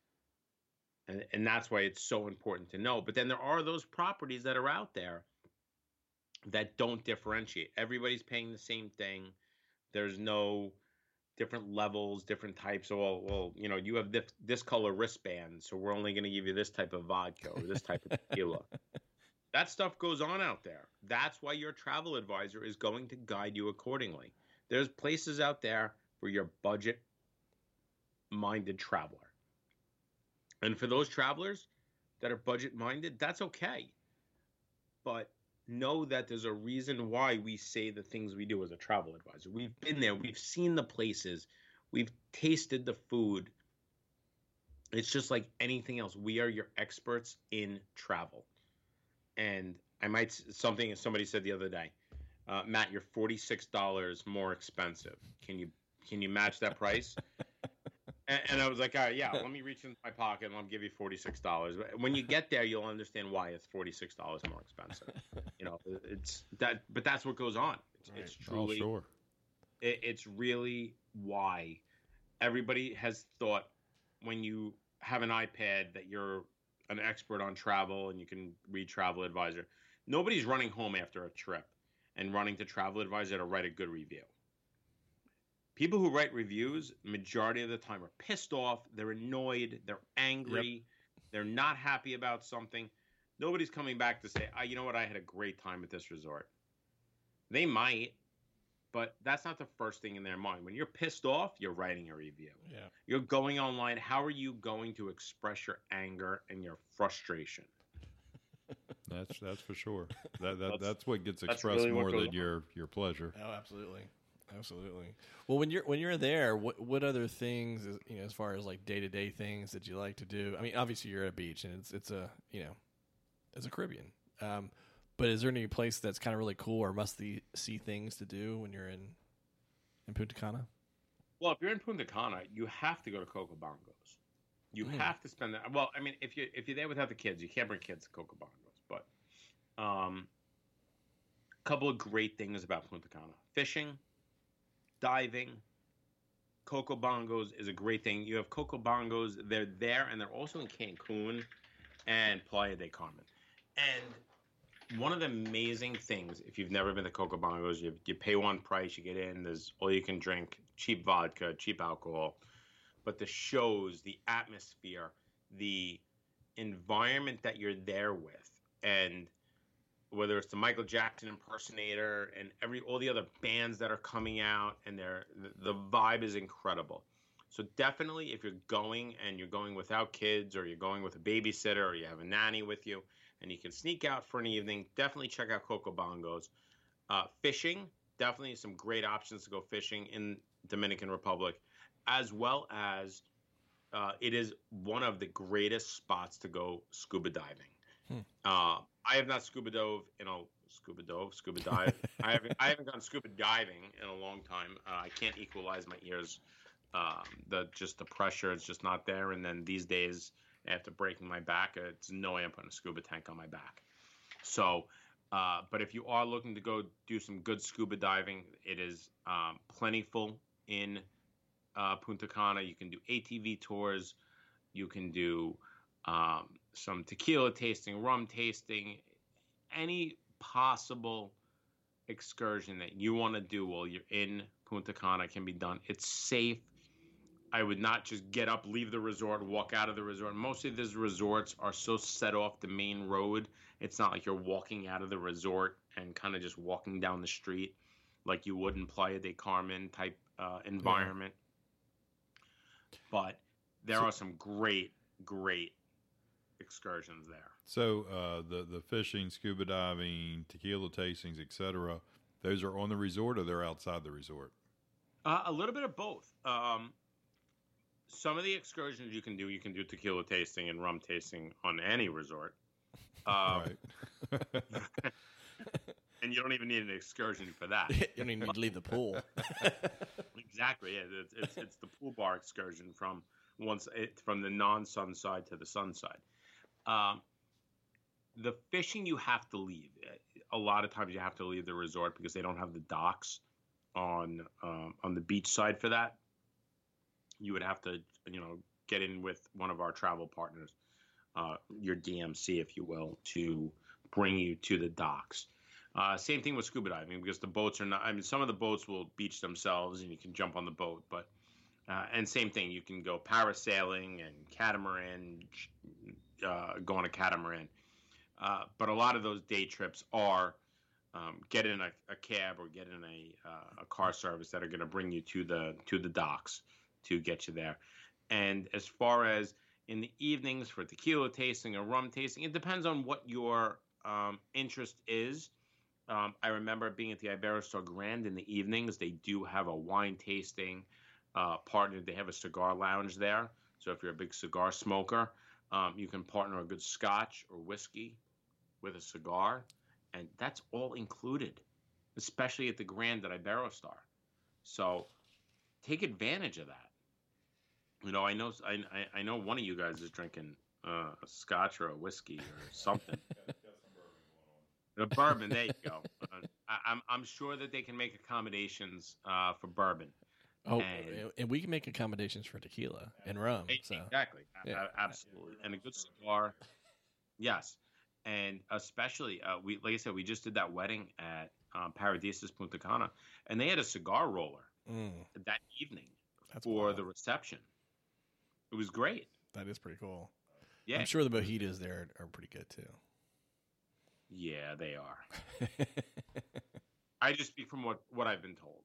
And, and that's why it's so important to know. But then there are those properties that are out there that don't differentiate. Everybody's paying the same thing. There's no different levels, different types. So, well, well you know, you have this, this color wristband, so we're only going to give you this type of vodka or this type of tequila. That stuff goes on out there. That's why your travel advisor is going to guide you accordingly. There's places out there for your budget-minded traveler. And for those travelers that are budget-minded, that's okay. But know that there's a reason why we say the things we do as a travel advisor. We've been there. We've seen the places. We've tasted the food. It's just like anything else. We are your experts in travel. And I might, something somebody said the other day, uh, Matt, you're forty-six dollars more expensive. Can you, can you match that price? And, and I was like, all right, yeah, let me reach into my pocket and I'll give you forty-six dollars. When you get there, you'll understand why it's forty-six dollars more expensive. You know, it's that, but that's what goes on. It's, right. it's truly, oh, sure. it, it's really why everybody has thought when you have an iPad that you're an expert on travel, and you can read Travel Advisor. Nobody's running home after a trip and running to Travel Advisor to write a good review. People who write reviews, majority of the time, are pissed off. They're annoyed. They're angry. Yep. They're not happy about something. Nobody's coming back to say, oh, you know what? I had a great time at this resort. They might, but that's not the first thing in their mind. When you're pissed off, you're writing a review. Yeah. You're going online. How are you going to express your anger and your frustration? That's that's for sure. That, that that's, that's what gets expressed really more than your your pleasure. Oh, absolutely. Absolutely. Well, when you're when you're there, what what other things, you know, as far as like day to day things that you like to do? I mean, obviously you're at a beach, and it's it's a you know, it's a Caribbean. Um, but is there any place that's kind of really cool or must see things to do when you're in in Punta Cana? Well, if you're in Punta Cana, you have to go to Coco Bongos. You mm. have to spend that. Well, I mean, if you if you're there without the kids, you can't bring kids to Coco Bongos. But um, a couple of great things about Punta Cana: fishing, diving. Coco Bongos is a great thing. You have Coco Bongos. They're there, and they're also in Cancun and Playa del Carmen. And one of the amazing things, if you've never been to Coco Bongos, you, you pay one price, you get in, there's all you can drink, cheap vodka, cheap alcohol. But the shows, the atmosphere, the environment that you're there with, and whether it's the Michael Jackson impersonator and every all the other bands that are coming out, and they're, the, the vibe is incredible. So definitely, if you're going and you're going without kids, or you're going with a babysitter, or you have a nanny with you, and you can sneak out for an evening, definitely check out Coco Bongos. Uh, fishing, definitely some great options to go fishing in Dominican Republic, as well as uh, it is one of the greatest spots to go scuba diving. Hmm. Uh, I have not scuba dove in a scuba dove, scuba dive. I haven't I haven't gone scuba diving in a long time. Uh, I can't equalize my ears. Um, the just the pressure is just not there. And then these days, after breaking my back, it's no way I'm putting a scuba tank on my back. So, uh, but if you are looking to go do some good scuba diving, it is um, plentiful in uh, Punta Cana. You can do A T V tours. You can do um, some tequila tasting, rum tasting, any possible excursion that you want to do while you're in Punta Cana can be done. It's safe. I would not just get up, leave the resort, walk out of the resort. Most of these resorts are so set off the main road. It's not like you're walking out of the resort and kind of just walking down the street like you would in Playa del Carmen type uh, environment. Yeah. But there so, are some great, great excursions there. So uh, the the fishing, scuba diving, tequila tastings, et cetera, those are on the resort, or they're outside the resort? Uh, a little bit of both. Um, some of the excursions you can do, you can do tequila tasting and rum tasting on any resort. Um, right. And you don't even need an excursion for that. You don't even need to leave the pool. Exactly. Yeah, it's, it's it's the pool bar excursion from once it, from the non-sun side to the sun side. Um, the fishing you have to leave. A lot of times you have to leave the resort because they don't have the docks on um, on the beach side for that. You would have to, you know, get in with one of our travel partners, uh, your D M C, if you will, to bring you to the docks. Uh, same thing with scuba diving, because the boats are not, I mean, some of the boats will beach themselves and you can jump on the boat, but, uh, and same thing, you can go parasailing and catamaran, uh, go on a catamaran. Uh, but a lot of those day trips are um, get in a, a cab or get in a, uh, a car service that are going to bring you to the, to the docks to get you there. And as far as in the evenings for tequila tasting or rum tasting, it depends on what your um, interest is. Um, I remember being at the Iberostar Grand in the evenings. They do have a wine tasting uh, partner. They have a cigar lounge there. So if you're a big cigar smoker, um, you can partner a good scotch or whiskey with a cigar. And that's all included, especially at the Grand at Iberostar. So take advantage of that. You know, I know I, I know one of you guys is drinking uh, a scotch or a whiskey or something. The bourbon, there you go. Uh, I, I'm I'm sure that they can make accommodations uh, for bourbon. Oh, and, and we can make accommodations for tequila and rum. So. Exactly, yeah. a- absolutely. And a good cigar Yes, and especially uh, we, like I said, we just did that wedding at um, Paradisus Punta Cana, and they had a cigar roller Mm, that evening that's for wild. the reception. It was great. That is pretty cool. Yeah, I'm sure the mojitos there are pretty good too. yeah, they are. I just speak from what what I've been told.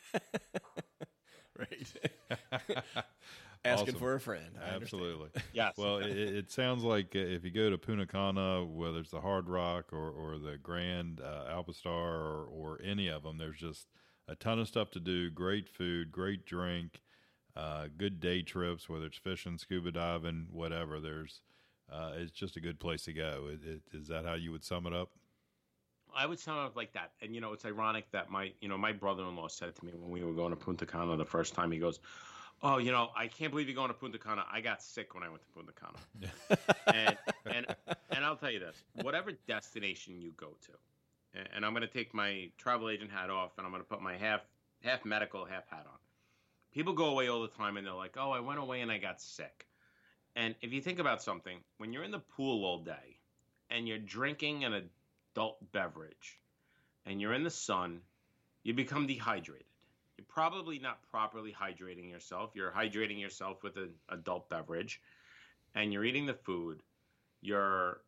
Right. Asking Awesome. for a friend. I Absolutely. Yes. Well, it, it sounds like uh, if you go to Punta Cana, whether it's the Hard Rock or, or the Grand uh, Alpastar or, or any of them, there's just a ton of stuff to do. Great food, great drink, uh, good day trips, whether it's fishing, scuba diving, whatever. There's, uh, it's just a good place to go. It, it, is that how you would sum it up? I would sound up like that. And, you know, it's ironic that my, you know, my brother-in-law said to me when we were going to Punta Cana the first time, he goes, oh, you know, I can't believe you're going to Punta Cana. I got sick when I went to Punta Cana. and, and, and I'll tell you this, whatever destination you go to, and, and I'm going to take my travel agent hat off and I'm going to put my half, half medical, half hat on. People go away all the time and they're like, oh, I went away and I got sick. And if you think about something, when you're in the pool all day and you're drinking an adult beverage and you're in the sun, you become dehydrated. You're probably not properly hydrating yourself. You're hydrating yourself with an adult beverage and you're eating the food. You're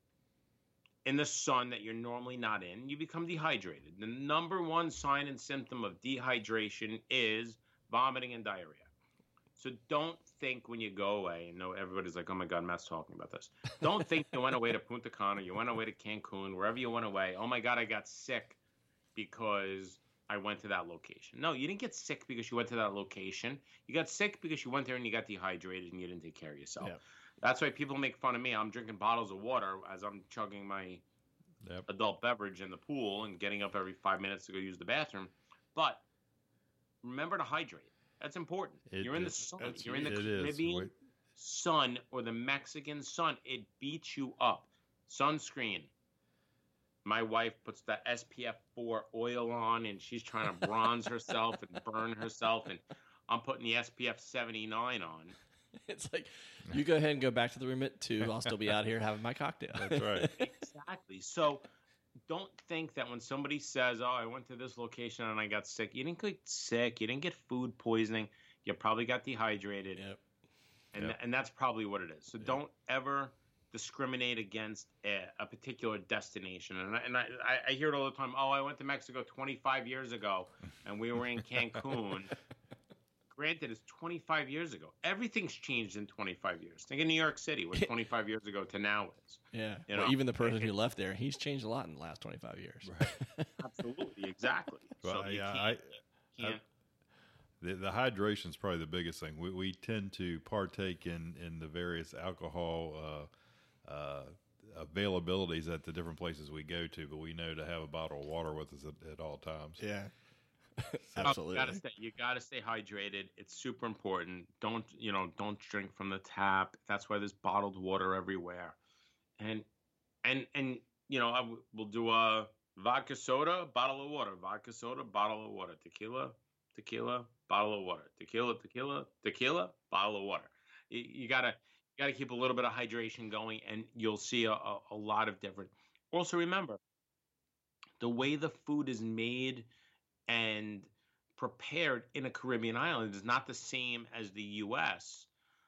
in the sun that you're normally not in. You become dehydrated. The number one sign and symptom of dehydration is vomiting and diarrhea. So don't think when you go away, and know everybody's like, oh my God, Matt's talking about this. Don't think you went away to Punta Cana, you went away to Cancun, wherever you went away. Oh my God, I got sick because I went to that location. No, you didn't get sick because you went to that location. You got sick because you went there and you got dehydrated and you didn't take care of yourself. Yep. That's why people make fun of me. I'm drinking bottles of water as I'm chugging my Yep. adult beverage in the pool and getting up every five minutes to go use the bathroom. But remember to hydrate. That's important. It- You're in the it- sun. that's- You're in the it is. Caribbean Wait. sun or the Mexican sun. It beats you up. Sunscreen. My wife puts that S P F four oil on and she's trying to bronze herself and burn herself. And I'm putting the S P F seventy-nine on. It's like, you go ahead and go back to the room at two. I'll still be out here having my cocktail. That's right. Exactly. So don't think that when somebody says, oh, I went to this location and I got sick, you didn't get sick. You didn't get food poisoning. You probably got dehydrated. Yep. And, Yep. and that's probably what it is. So don't ever discriminate against a, a particular destination. And, I, and I, I hear it all the time. Oh, I went to Mexico twenty-five years ago and we were in Cancun. Granted, it's twenty-five years ago. Everything's changed in twenty-five years. Think of New York City, what twenty-five years ago to now is. Yeah. You Well, know? even the person who left there, he's changed a lot in the last twenty-five years. Right. Absolutely, exactly. Well, so you yeah, can't, I, can't The, the hydration is probably the biggest thing. We we tend to partake in, in the various alcohol uh, uh, availabilities at the different places we go to, but we know to have a bottle of water with us at, at all times. Yeah. Oh, Absolutely. You gotta stay. You gotta stay hydrated. It's super important. Don't you know? Don't drink from the tap. That's why there's bottled water everywhere. And and and you know, I w- we'll do a vodka soda, bottle of water. Vodka soda, bottle of water. Tequila, tequila, bottle of water. Tequila, tequila, tequila, bottle of water. You, you gotta you gotta keep a little bit of hydration going, and you'll see a, a, a lot of different. Also, remember the way the food is made and prepared in a Caribbean island is not the same as the U S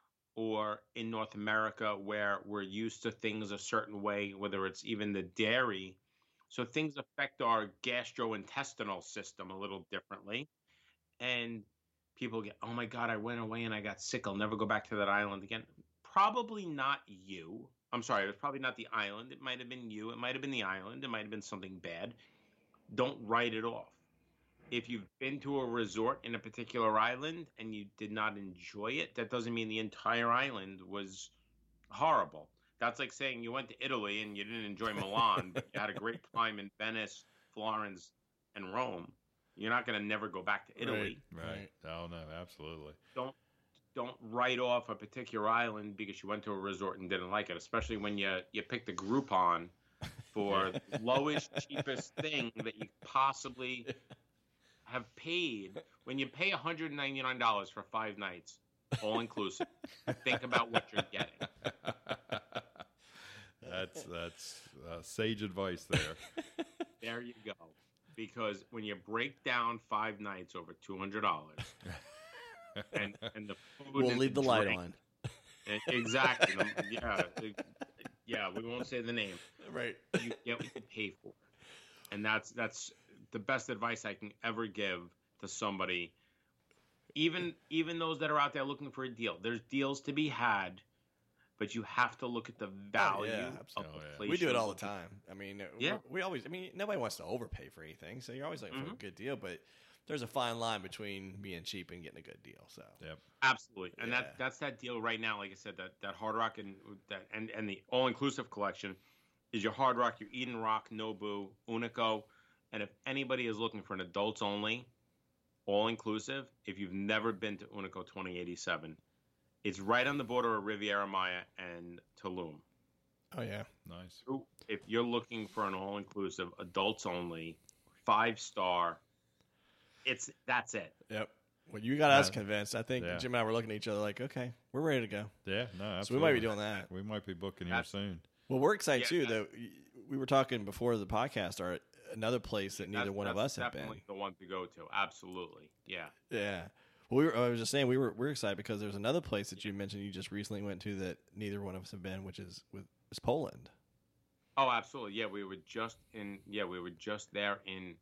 or in North America, where we're used to things a certain way, whether it's even the dairy. So things affect our gastrointestinal system a little differently. And people get, oh my God, I went away and I got sick. I'll never go back to that island again. Probably not you. I'm sorry, it was probably not the island. It might have been you. It might have been the island. It might have been something bad. Don't write it off. If you've been to a resort in a particular island and you did not enjoy it, that doesn't mean the entire island was horrible. That's like saying you went to Italy and you didn't enjoy Milan, but you had a great time in Venice, Florence, and Rome. You're not going to never go back to Italy. Right. Right. Oh, no, absolutely. Don't don't write off a particular island because you went to a resort and didn't like it, especially when you, you picked a Groupon for the lowest, cheapest thing that you possibly have paid. When you pay one hundred ninety-nine dollars for five nights, all inclusive, think about what you're getting. That that's that's uh, sage advice there. There you go. Because when you break down five nights over two hundred dollars, and and the food, we'll and leave the, the light drink, on. and yeah, yeah, yeah. We won't say the name. Right. You get what you pay for, and that's that's the best advice I can ever give to somebody. Even even those that are out there looking for a deal, there's deals to be had. But you have to look at the value Oh, yeah, of absolutely. the Oh, yeah. place. We do it you're all the looking time. I mean, Yeah. we we always. I mean, nobody wants to overpay for anything, so you're always looking for a Mhm. good deal. But there's a fine line between being cheap and getting a good deal. So Yep. Absolutely, and Yeah. that that's that deal right now. Like I said, that that Hard Rock and that and and the all inclusive collection is your Hard Rock, your Eden Rock, Nobu, Unico, and if anybody is looking for an adults only, all inclusive, if you've never been to Unico twenty eighty-seven, it's right on the border of Riviera Maya and Tulum. oh yeah, Nice. If you're looking for an all inclusive, adults only, five star, it's that's it. yep. Well, you got us Uh, convinced. I think yeah. Jim and I were looking at each other like, okay, we're ready to go. Yeah. No. Absolutely. So we might be doing that. We might be booking here That's- soon. Well, we're excited Yeah, too. that- Though we were talking before the podcast, or another place that neither That's- one of that's us have been. definitely the one to go to. Absolutely, yeah. Yeah. Well, we were, I was just saying we were we're excited because there's another place that you mentioned you just recently went to that neither one of us have been, which is with is Poland. Oh, absolutely. Yeah, we were just in. Yeah, we were just there in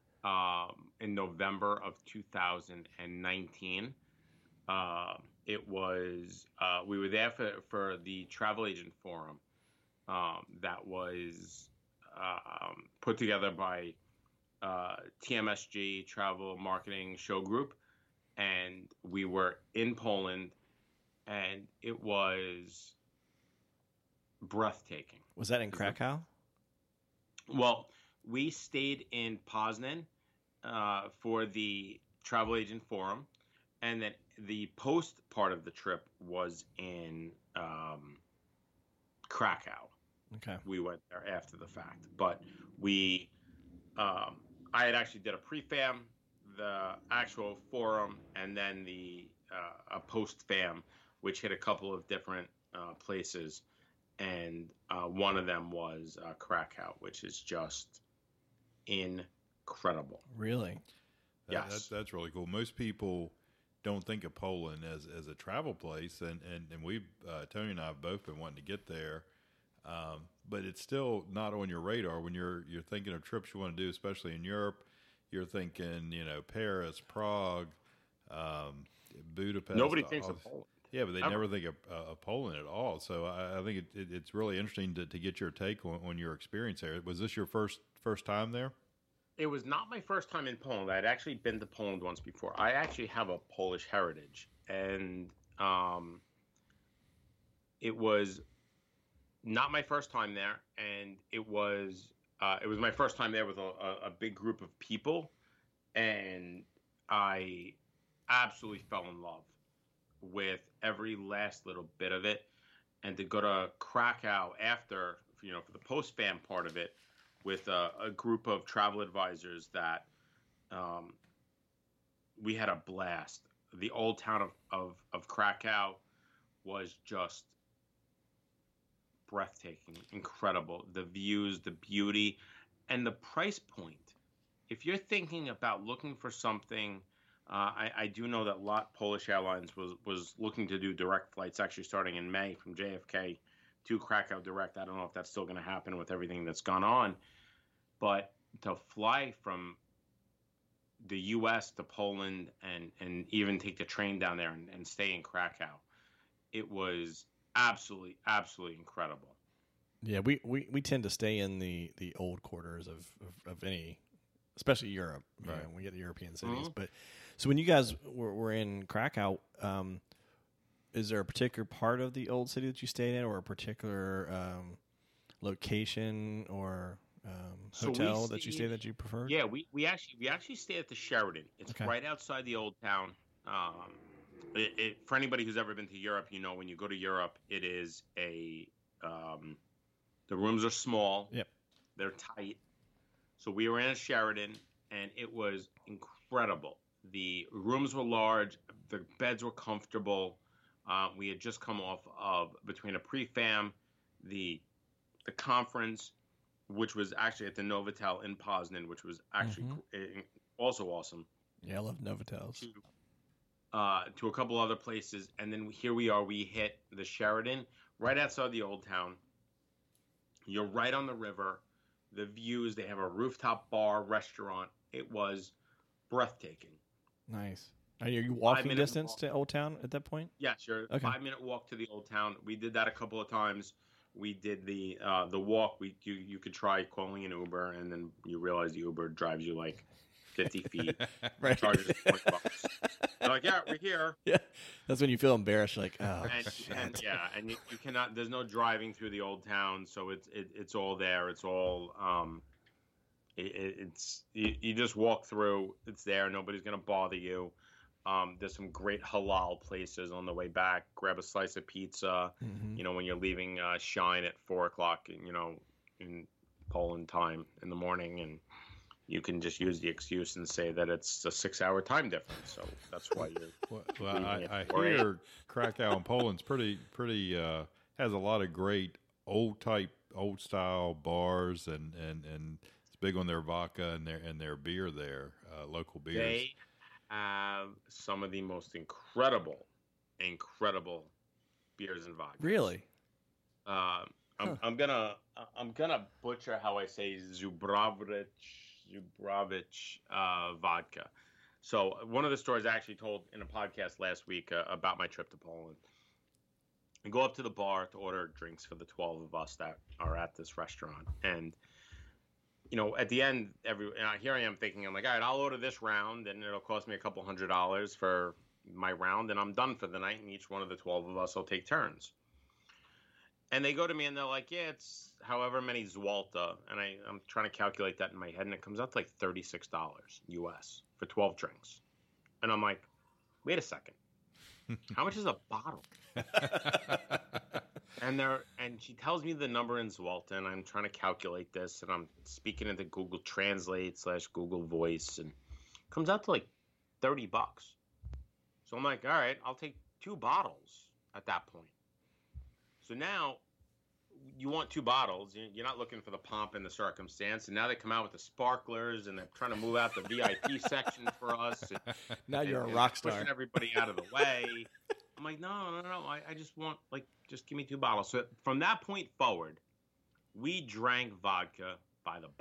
um, in November of two thousand nineteen. Uh, it was uh, we were there for for the Travel Agent Forum um, that was um, put together by uh, T M S G Travel Marketing Show Group, and we were in Poland, and it was breathtaking. Was that in Is it- Krakow? Well, we stayed in Poznan uh, for the Travel Agent Forum, and then the post part of the trip was in um, Krakow. Okay. We went there after the fact, but we, um, I had actually did a pre-fam, the actual forum, and then the uh, a post-fam, which hit a couple of different uh, places. And uh, one of them was uh, Krakow, which is just incredible. Really? That, Yes. that, that's really cool. Most people don't think of Poland as, as a travel place, and and and we uh, Tony and I have both been wanting to get there, um, but it's still not on your radar when you're you're thinking of trips you want to do, especially in Europe. You're thinking, you know, Paris, Prague, um, Budapest. Nobody thinks all- of Poland. Yeah, but they Ever. never think of, uh, of Poland at all. So I, I think it, it, it's really interesting to, to get your take on, on your experience there. Was this your first first time there? It was not my first time in Poland. I had actually been to Poland once before. I actually have a Polish heritage, and um, it was not my first time there, and it was uh, it was my first time there with a, a, a big group of people, and I absolutely fell in love with every last little bit of it. And to go to Krakow after, you know, for the post-fam part of it, with a, a group of travel advisors that um, we had a blast. The old town of, of, of Krakow was just breathtaking, incredible. The views, the beauty, and the price point. If you're thinking about looking for something, uh, I, I do know that Lot Polish Airlines was, was looking to do direct flights actually starting in May from J F K to Krakow direct. I don't know if that's still going to happen with everything that's gone on. But to fly from the U S to Poland and, and even take the train down there and, and stay in Krakow, it was absolutely, absolutely incredible. Yeah, we, we, we tend to stay in the, the old quarters of, of, of any, especially Europe. You Right. know, we get the European cities. Mhm. But so when you guys were, were in Krakow, um, is there a particular part of the old city that you stayed in, or a particular um, location or um, So we hotel that you stayed- stayed that you preferred? Yeah, we, we actually we actually stayed at the Sheraton. It's Okay. right outside the old town. Um, it, it, for anybody who's ever been to Europe, you know when you go to Europe, it is a um, the rooms are small. Yep. They're tight. So we were in a Sheraton, and it was incredible. The rooms were large. The beds were comfortable. Uh, we had just come off of between a pre-fam, the the conference, which was actually at the Novotel in Poznan, which was actually Mm-hmm. also awesome. Yeah, I love Novotels. To, uh, to a couple other places, and then here we are. We hit the Sheraton right outside the Old Town. You're right on the river. The views. They have a rooftop bar, restaurant. It was breathtaking. Nice. Are you walking minute distance walk. to Old Town at that point? Yes, you're Okay. five minute walk to the Old Town. We did that a couple of times. We did the uh, the walk. We you you could try calling an Uber, and then you realize the Uber drives you like fifty feet. Right. Charges twenty bucks. They're like, yeah, we're here. Yeah. That's when you feel embarrassed. Like, oh, And, shit. and yeah, and you, you cannot. There's no driving through the Old Town, so it's it, it's all there. It's all um, it, it- it's you, you just walk through. It's there. Nobody's gonna bother you. Um, there's some great halal places on the way back. Grab a slice of pizza. Mhm. You know, when you're leaving uh, Shine at four o'clock, you know, in Poland time in the morning, and you can just use the excuse and say that it's a six-hour time difference. So that's why you're. Well, well, Leaving I, it I for eight. hear Krakow and Poland's pretty pretty uh, has a lot of great old type old style bars and, and, and it's big on their vodka and their and their beer there, uh, local beers. They have some of the most incredible, incredible beers and vodka. Really? Um, I'm, Huh. I'm gonna I'm gonna butcher how I say Zubravich Zubravich uh, vodka. So one of the stories I actually told in a podcast last week uh, about my trip to Poland. I go up to the bar to order drinks for the twelve of us that are at this restaurant, and you know, at the end, every uh, here I am thinking, I'm like, all right, I'll order this round, and it'll cost me a couple hundred dollars for my round, and I'm done for the night. And each one of the twelve of us will take turns. And they go to me and they're like, yeah, it's however many Zwalta. And I, I'm trying to calculate that in my head, and it comes out to like thirty-six dollars U S for twelve drinks. And I'm like, wait a second. How much is a bottle? And they're and she tells me the number in Zwalta, and I'm trying to calculate this, and I'm speaking into Google Translate slash Google Voice, and it comes out to like thirty bucks. So I'm like, all right, I'll take two bottles at that point. So now you want two bottles. You- You're not looking for the pomp and the circumstance. And now they come out with the sparklers, and they're trying to move out the V I P section for us. And, Now you're and- a and rock star. pushing everybody out of the way. I'm like, no, no, no. I, I just want, like, just give me two bottles. So from that point forward, we drank vodka by the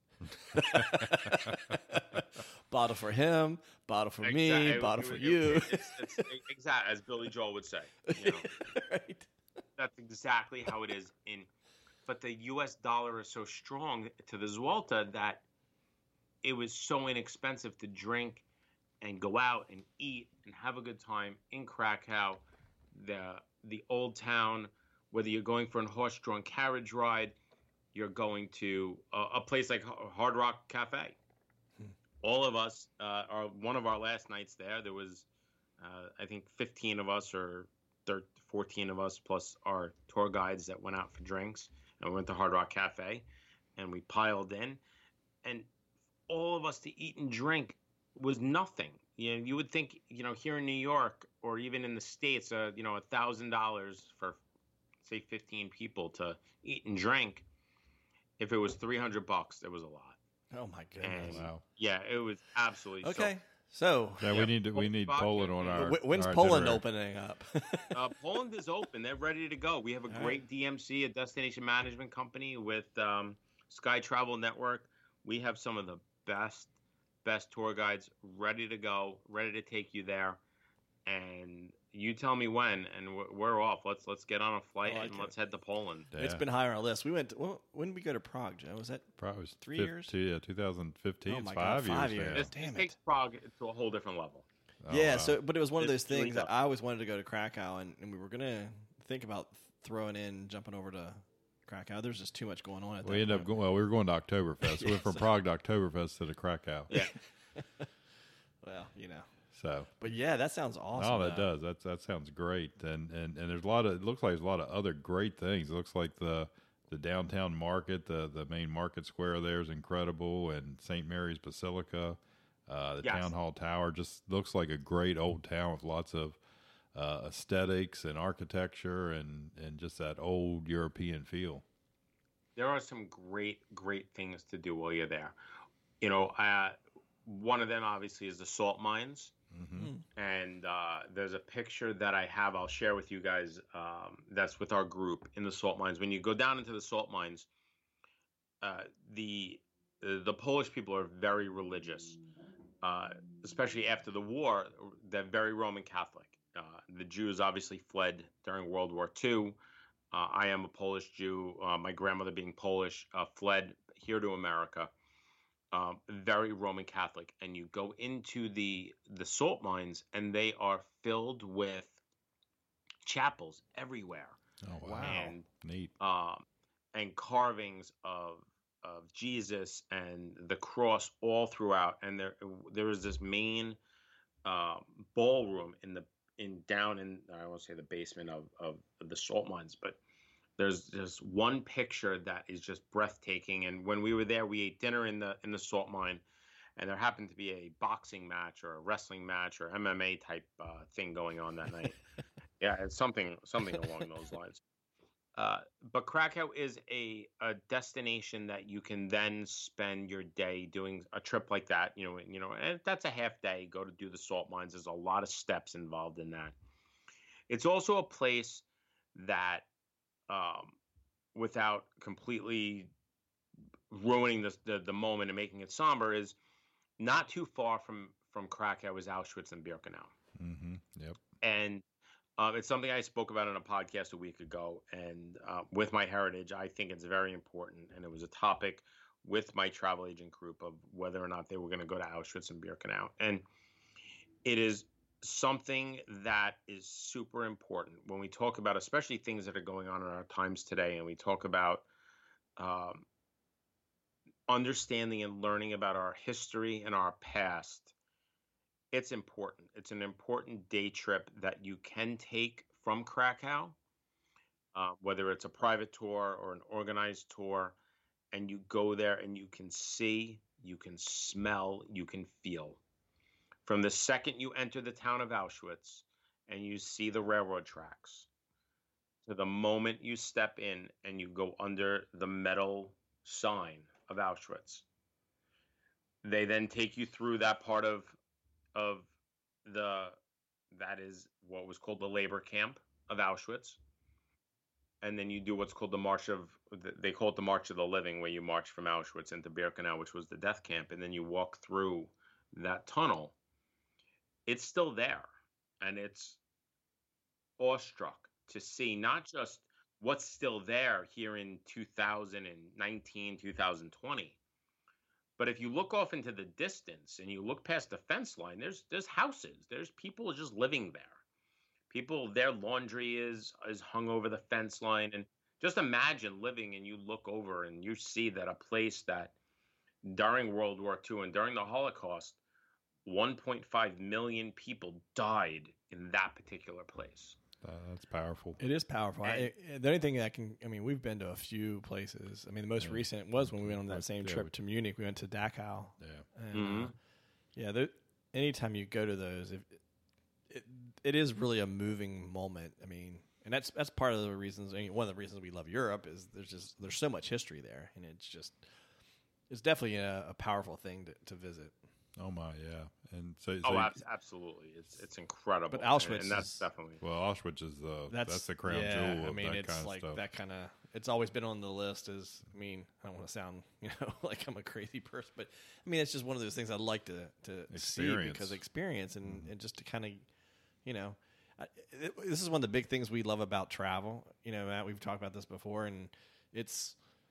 bottle. Bottle for him, bottle for me, Exactly. bottle It for was- you. it- It's, it's, exactly, as Billy Joel would say. You know, Right. that's exactly how it is. In, but the U S dollar is so strong to the Zwalta that it was so inexpensive to drink and go out and eat and have a good time in Krakow, the the Old Town. Whether you're going for a horse-drawn carriage ride, you're going to a, a place like Hard Rock Cafe. Hmm. All of us, uh, are one of our last nights there. There was, uh, I think, fifteen of us or thirteen, fourteen of us plus our tour guides that went out for drinks, and we went to Hard Rock Cafe, and we piled in, and all of us to eat and drink was nothing. You know, you would think, you know, here in New York or even in the States, uh, you know, a thousand dollars for, say, fifteen people to eat and drink. If it was three hundred bucks, it was a lot. Oh my goodness. And Wow. yeah, it was absolutely Okay. So, Yeah, Yeah, we need to we need vodka Poland on and- our. wh- when's our Poland itinerary. opening up? So, uh, Poland is open. They're ready to go. We have a All great D M C, a destination management company with um, Sky Travel Network. We have some of the best, best tour guides ready to go, ready to take you there. And you tell me when, and we're, we're off. Let's let's get on a flight I like and it. let's head to Poland. Yeah. It's been high on our list. We went. To, well, when did we go to Prague, Joe? Was that? Probably was three fif- years? two- yeah, twenty fifteen. Oh It's my God, five, five years. years. now. This, Damn this it. takes Prague to a whole different level. Oh, yeah. wow. So, but it was one of those It's really things that tough. I always wanted to go to Krakow, and, and we were gonna think about throwing in, jumping over to Krakow. There's just too much going on at we that ended up point. going. Well, we were going to Oktoberfest. We went from so- Prague to Oktoberfest to the Krakow. Yeah. Well, you know. So. But yeah, that sounds awesome. Oh, that though. does. That that sounds great. And, and and there's a lot of. It looks like there's a lot of other great things. It looks like the the downtown market, the the main market square there is incredible, and Saint Mary's Basilica, uh, the Yes. town hall tower just looks like a great old town with lots of uh, aesthetics and architecture and and just that old European feel. there are some great, great things to do while you're there. You know, uh, one of them obviously is the salt mines. Mm-hmm. And uh, there's a picture that I have, I'll share with you guys, um, that's with our group in the salt mines. When you go down into the salt mines, uh, the the Polish people are very religious, uh, especially after the war. They're very Roman Catholic. Uh, the Jews obviously fled during World War Two. Uh, I am a Polish Jew. Uh, my grandmother, being Polish, uh, fled here to America. Um, very Roman Catholic, and you go into the the salt mines, and they are filled with chapels everywhere. Oh wow! And Neat. Um, and carvings of of Jesus and the cross all throughout. And there there is this main uh, ballroom in the in down in, I won't say the basement of, of the salt mines, but there's just one picture that is just breathtaking. And when we were there, we ate dinner in the in the salt mine, and there happened to be a boxing match or a wrestling match or M M A type uh, thing going on that night. Yeah, it's something something along those lines. Uh, but Krakow is a, a destination that you can then spend your day doing a trip like that. You know, you know, and that's a half day. Go to do the salt mines. There's a lot of steps involved in that. It's also a place that, um, without completely ruining the, the the moment and making it somber, is not too far from from Krakow is Auschwitz and Birkenau. Mm-hmm. Yep. And Um, it's something I spoke about on a podcast a week ago, and uh, with My Heritage, I think it's very important. And it was a topic with my travel agent group of whether or not they were going to go to Auschwitz and Birkenau. And it is something that is super important when we talk about, especially things that are going on in our times today, and we talk about um, understanding and learning about our history and our past. It's important. It's an important day trip that you can take from Krakow, uh, whether it's a private tour or an organized tour, and you go there and you can see, you can smell, you can feel. From the second you enter the town of Auschwitz and you see the railroad tracks, to the moment you step in and you go under the metal sign of Auschwitz. They then take you through that part of of the, that is what was called the labor camp of Auschwitz. And then you do what's called the March of, they call it the March of the Living, where you march from Auschwitz into Birkenau, which was the death camp. And then you walk through that tunnel. It's still there. And it's awestruck to see not just what's still there here in two thousand nineteen, two thousand twenty, but if you look off into the distance and you look past the fence line, there's there's houses. There's people just living there. People, their laundry is is hung over the fence line. And just imagine living and you look over and you see that a place that during World War Two and during the Holocaust, one point five million people died in that particular place. Uh, that's powerful. It is powerful. I, the only thing that can, I mean, we've been to a few places. I mean, the most yeah. recent was when we went on that same yeah. trip to Munich. We went to Dachau. Yeah. And, mm-hmm. uh, yeah. There, anytime you go to those, if, it, it is really a moving moment. I mean, and that's that's part of the reasons. I mean, one of the reasons we love Europe is there's just there's so much history there, and it's just it's definitely a, a powerful thing to, to visit. Oh my, yeah, and so, so oh, you, ab- absolutely, it's it's incredible. But Auschwitz, and, and that's is, definitely well, Auschwitz is the that's, that's the crown yeah, jewel. Of I mean, that it's kind of like stuff. that kind of. It's always been on the list. As I mean, I don't want to sound you know like I'm a crazy person, but I mean, it's just one of those things I'd like to to see because experience and, mm-hmm. and just to kind of, you know, I, it, this is one of the big things we love about travel. You know, Matt, we've talked about this before, and it's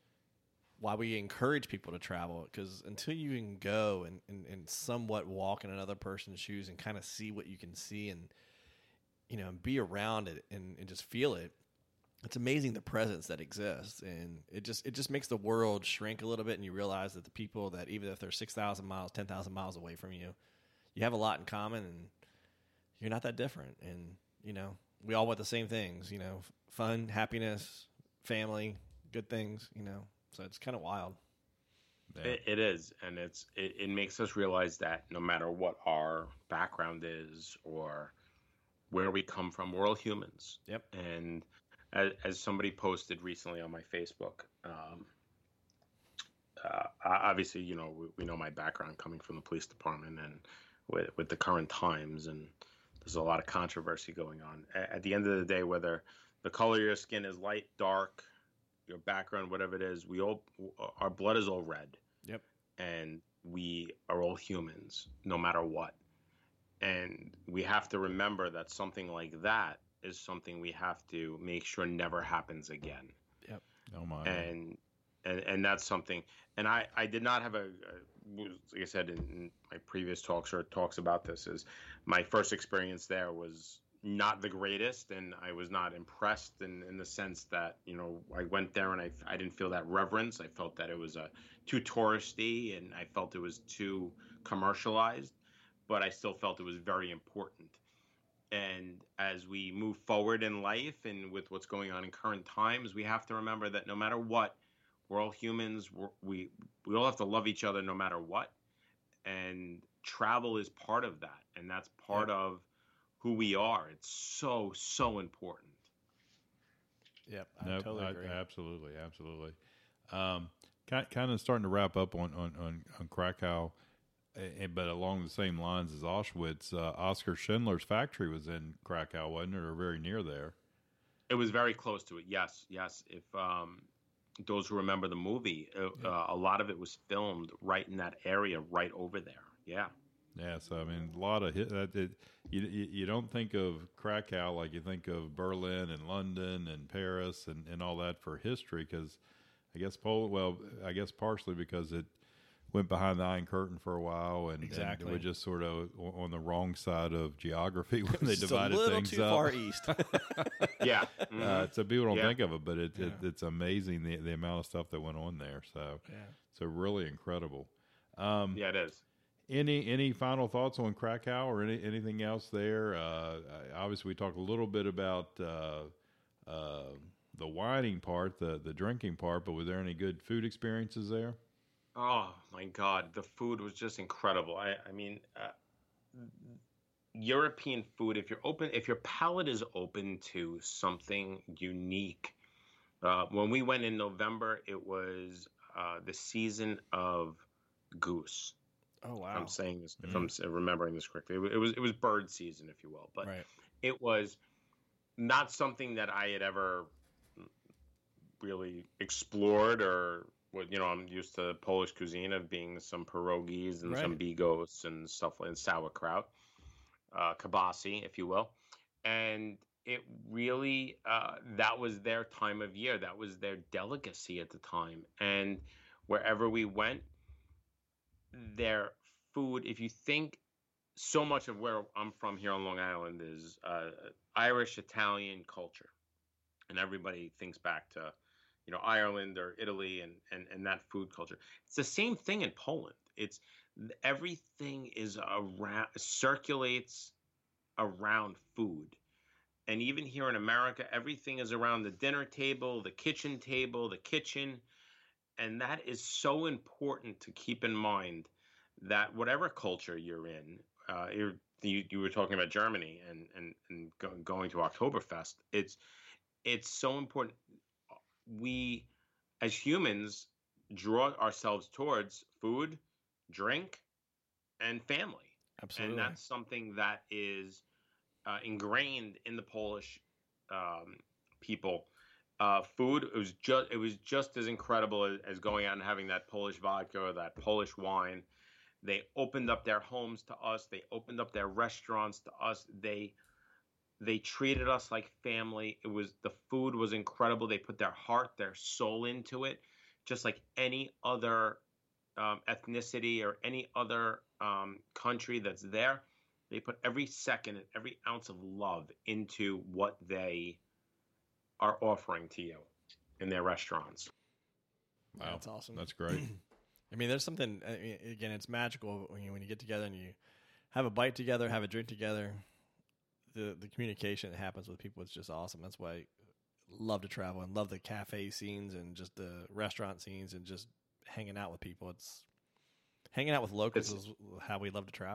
why we encourage people to travel, because until you can go and, and, and somewhat walk in another person's shoes and kind of see what you can see and, you know, be around it and, and just feel it, it's amazing the presence that exists. And it just, it just makes the world shrink a little bit. And you realize that the people that, even if they're six thousand miles, ten thousand miles away from you, you have a lot in common and you're not that different. And, you know, we all want the same things, you know, fun, happiness, family, good things, you know. So it's kind of wild. Yeah. It, it is, and it's it, it makes us realize that no matter what our background is or where we come from, we're all humans. Yep. And as, as somebody posted recently on my Facebook, um, uh, obviously, you know, we, we know my background coming from the police department and with, with the current times, and there's a lot of controversy going on. At, at the end of the day, whether the color of your skin is light, dark, your background, whatever it is, we all, our blood is all red. Yep. And we are all humans, no matter what. And we have to remember that something like that is something we have to make sure never happens again. Yep. Oh my. And and and that's something. And I I did not have a, a like I said in my previous talks or talks about this, is my first experience there was not the greatest, and I was not impressed in, in the sense that, you know, I went there and I, I didn't feel that reverence. I felt that it was a too touristy, and I felt it was too commercialized, but I still felt it was very important. And as we move forward in life and with what's going on in current times, we have to remember that no matter what, we're all humans. We're, we we all have to love each other no matter what. And travel is part of that, and that's part yeah. of who we are. It's so, so important. Yep, I nope, totally I, agree. Absolutely, absolutely. Um, kind, kind of starting to wrap up on, on, on, on Krakow, uh, but along the same lines as Auschwitz, uh, Oskar Schindler's factory was in Krakow, wasn't it, or very near there? It was very close to it, yes, yes. If um, those who remember the movie, uh, yeah. uh, a lot of it was filmed right in that area, right over there, yeah. Yeah, so I mean, a lot of hit. Uh, it, you, you you don't think of Krakow like you think of Berlin and London and Paris and, and all that for history, because I guess Poland. Well, I guess partially because it went behind the Iron Curtain for a while, and, exactly. and we're just sort of on the wrong side of geography when they it's divided a little things too up. far east. yeah, mm-hmm. uh, so people don't yeah. think of it, but it, yeah. it it's amazing the the amount of stuff that went on there. So yeah, so really incredible. Um, yeah, it is. Any any final thoughts on Krakow or any, anything else there? Uh, obviously, we talked a little bit about uh, uh, the whining part, the the drinking part, but was there any good food experiences there? Oh my God, the food was just incredible. I I mean, uh, European food. If you're open, if your palate is open to something unique. Uh, when we went in November, it was uh, the season of goose. Oh wow! If I'm saying this, if Mm. I'm remembering this correctly, it, it was it was bird season, if you will, but Right. it was not something that I had ever really explored, or what, you know, I'm used to Polish cuisine of being some pierogies and some Right. bigos and stuff like and sauerkraut, uh, kibasi, if you will, and it really uh, that was their time of year, that was their delicacy at the time, and wherever we went, their food, if you think so much of where I'm from here on Long Island is uh, Irish, Italian culture. And everybody thinks back to, you know, Ireland or Italy and, and, and that food culture. It's the same thing in Poland. It's everything is around, circulates around food. And even here in America, everything is around the dinner table, the kitchen table, the kitchen. And that is so important to keep in mind, that whatever culture you're in, uh, you're, you, you were talking about Germany and, and, and go, going to Oktoberfest. It's, it's so important. We, as humans, draw ourselves towards food, drink, and family. Absolutely. And that's something that is uh, ingrained in the Polish um, people. Uh, food, it was just it was just as incredible as, as going out and having that Polish vodka or that Polish wine. They opened up their homes to us. They opened up their restaurants to us. They they treated us like family. It was the food was incredible. They put their heart, their soul into it, just like any other um, ethnicity or any other um, country that's there. They put every second and every ounce of love into what they are offering to you in their restaurants. Wow, that's awesome. That's great. I mean, there's something, I mean, again, it's magical when you, when you get together and you have a bite together, have a drink together. The the communication that happens with people is just awesome. That's why I love to travel and love the cafe scenes and just the restaurant scenes and just hanging out with people. It's hanging out with locals It's, is how we love to travel.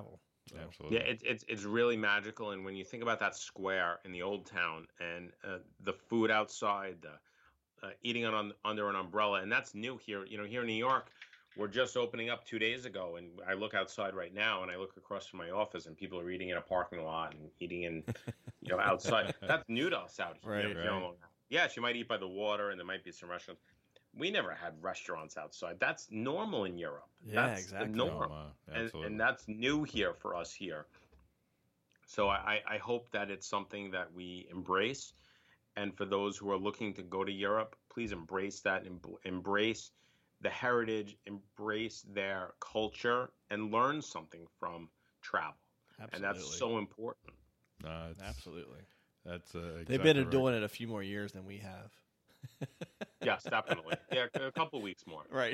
Absolutely. Yeah, it's it's it's really magical. And when you think about that square in the old town and uh, the food outside, the uh, eating on under an umbrella, and that's new here. You know, here in New York, we're just opening up two days ago, and I look outside right now, and I look across from my office, and people are eating in a parking lot and eating in, you know, outside. That's new to us out here. Right, you know, right. you know, yes, you might eat by the water, and there might be some restaurants. We never had restaurants outside. That's normal in Europe. Yeah, that's exactly. the norm. Oh, wow. and, Absolutely. and that's new here for us here. So I, I hope that it's something that we embrace. And for those who are looking to go to Europe, please embrace that, em- embrace the heritage, embrace their culture, and learn something from travel. Absolutely. And that's so important. No, it's- Absolutely. That's uh, exactly They've been right. doing it a few more years than we have. Yes, definitely. Yeah, a couple weeks more. Right.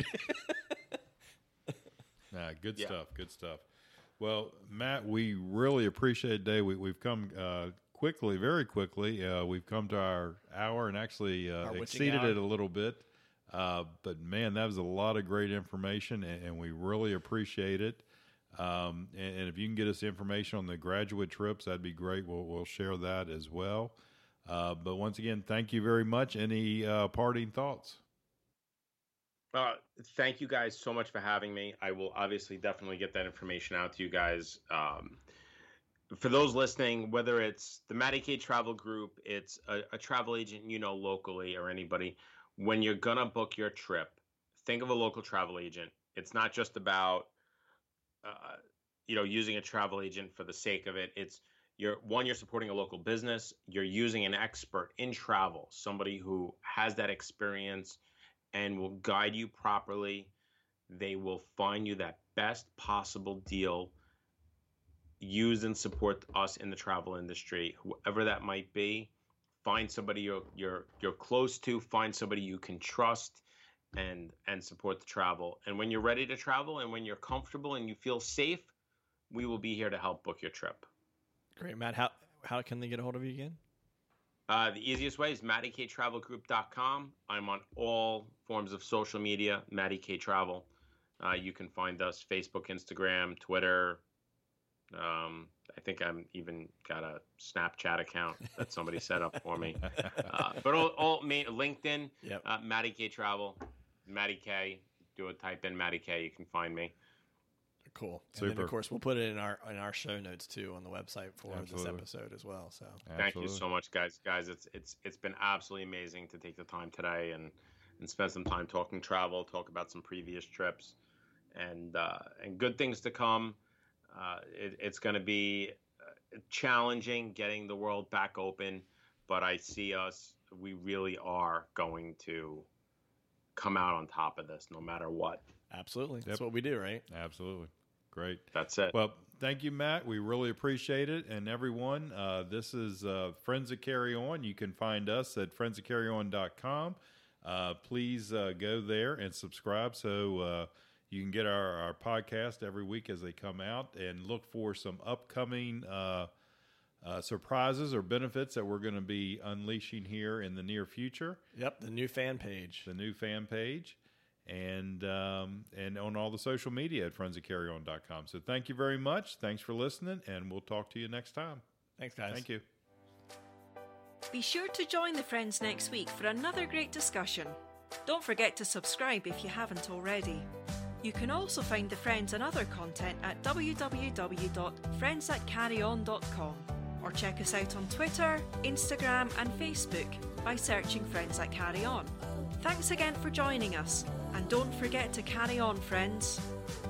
Nah, good Yeah. stuff. Good stuff. Well, Matt, we really appreciate it today. We, we've come uh, quickly, very quickly. Uh, we've come to our hour and actually uh, Our witching exceeded hour. it a little bit. Uh, but man, that was a lot of great information, and, and we really appreciate it. Um, and, and if you can get us information on the graduate trips, that'd be great. We'll, we'll share that as well. Uh, but once again, thank you very much. Any uh, parting thoughts? Uh, thank you guys so much for having me. I will obviously definitely get that information out to you guys. Um, for those listening, whether it's the Matty K Travel Group, it's a, a travel agent you know locally, or anybody, when you're going to book your trip, think of a local travel agent. It's not just about, uh, you know, using a travel agent for the sake of it. It's you're one, you're supporting a local business. You're using an expert in travel, somebody who has that experience and will guide you properly. They will find you that best possible deal. Use and support us in the travel industry, whoever that might be. Find somebody you're you're you're close to. Find somebody you can trust, and and support the travel. And when you're ready to travel, and when you're comfortable and you feel safe, we will be here to help book your trip. Great, Matt. How how can they get a hold of you again? Uh, the easiest way is matty k travel group dot com. I'm on all forms of social media, Matty K Travel. Uh, you can find us Facebook, Instagram, Twitter. Um, I think I'm even got a Snapchat account that somebody set up for me. Uh, but all, all main, LinkedIn, Yep. uh, Matty K Travel, Matty K. Do a type in Matty K, you can find me. Cool. And then Super. of course we'll put it in our in our show notes too on the website for Absolutely. this episode as well. So Thank you Absolutely. so much, guys. Guys, it's it's it's been absolutely amazing to take the time today and and spend some time talking travel, talk about some previous trips, and uh, and good things to come. Uh, it, it's going to be uh, challenging getting the world back open, but I see us. We really are going to come out on top of this, no matter what. absolutely, that's Yep. what we do, right? Absolutely. Great. That's it. Well, thank you, Matt. We really appreciate it. And everyone, uh, this is uh, Friends of Carry On. You can find us at friends of carry on dot com. Uh, please uh, go there and subscribe so uh, you can get our, our podcast every week as they come out, and look for some upcoming uh, uh, surprises or benefits that we're going to be unleashing here in the near future. Yep, the new fan page. The new fan page. And um, and on all the social media at friends of carry on dot com. So thank you very much. Thanks for listening, and we'll talk to you next time. Thanks, guys. Thank you. Be sure to join the friends next week for another great discussion. Don't forget to subscribe if you haven't already. You can also find the Friends and other content at w w w dot friends at carry on dot com, or check us out on Twitter, Instagram and Facebook by searching Friends at Carry On. Thanks again for joining us, and don't forget to carry on, friends.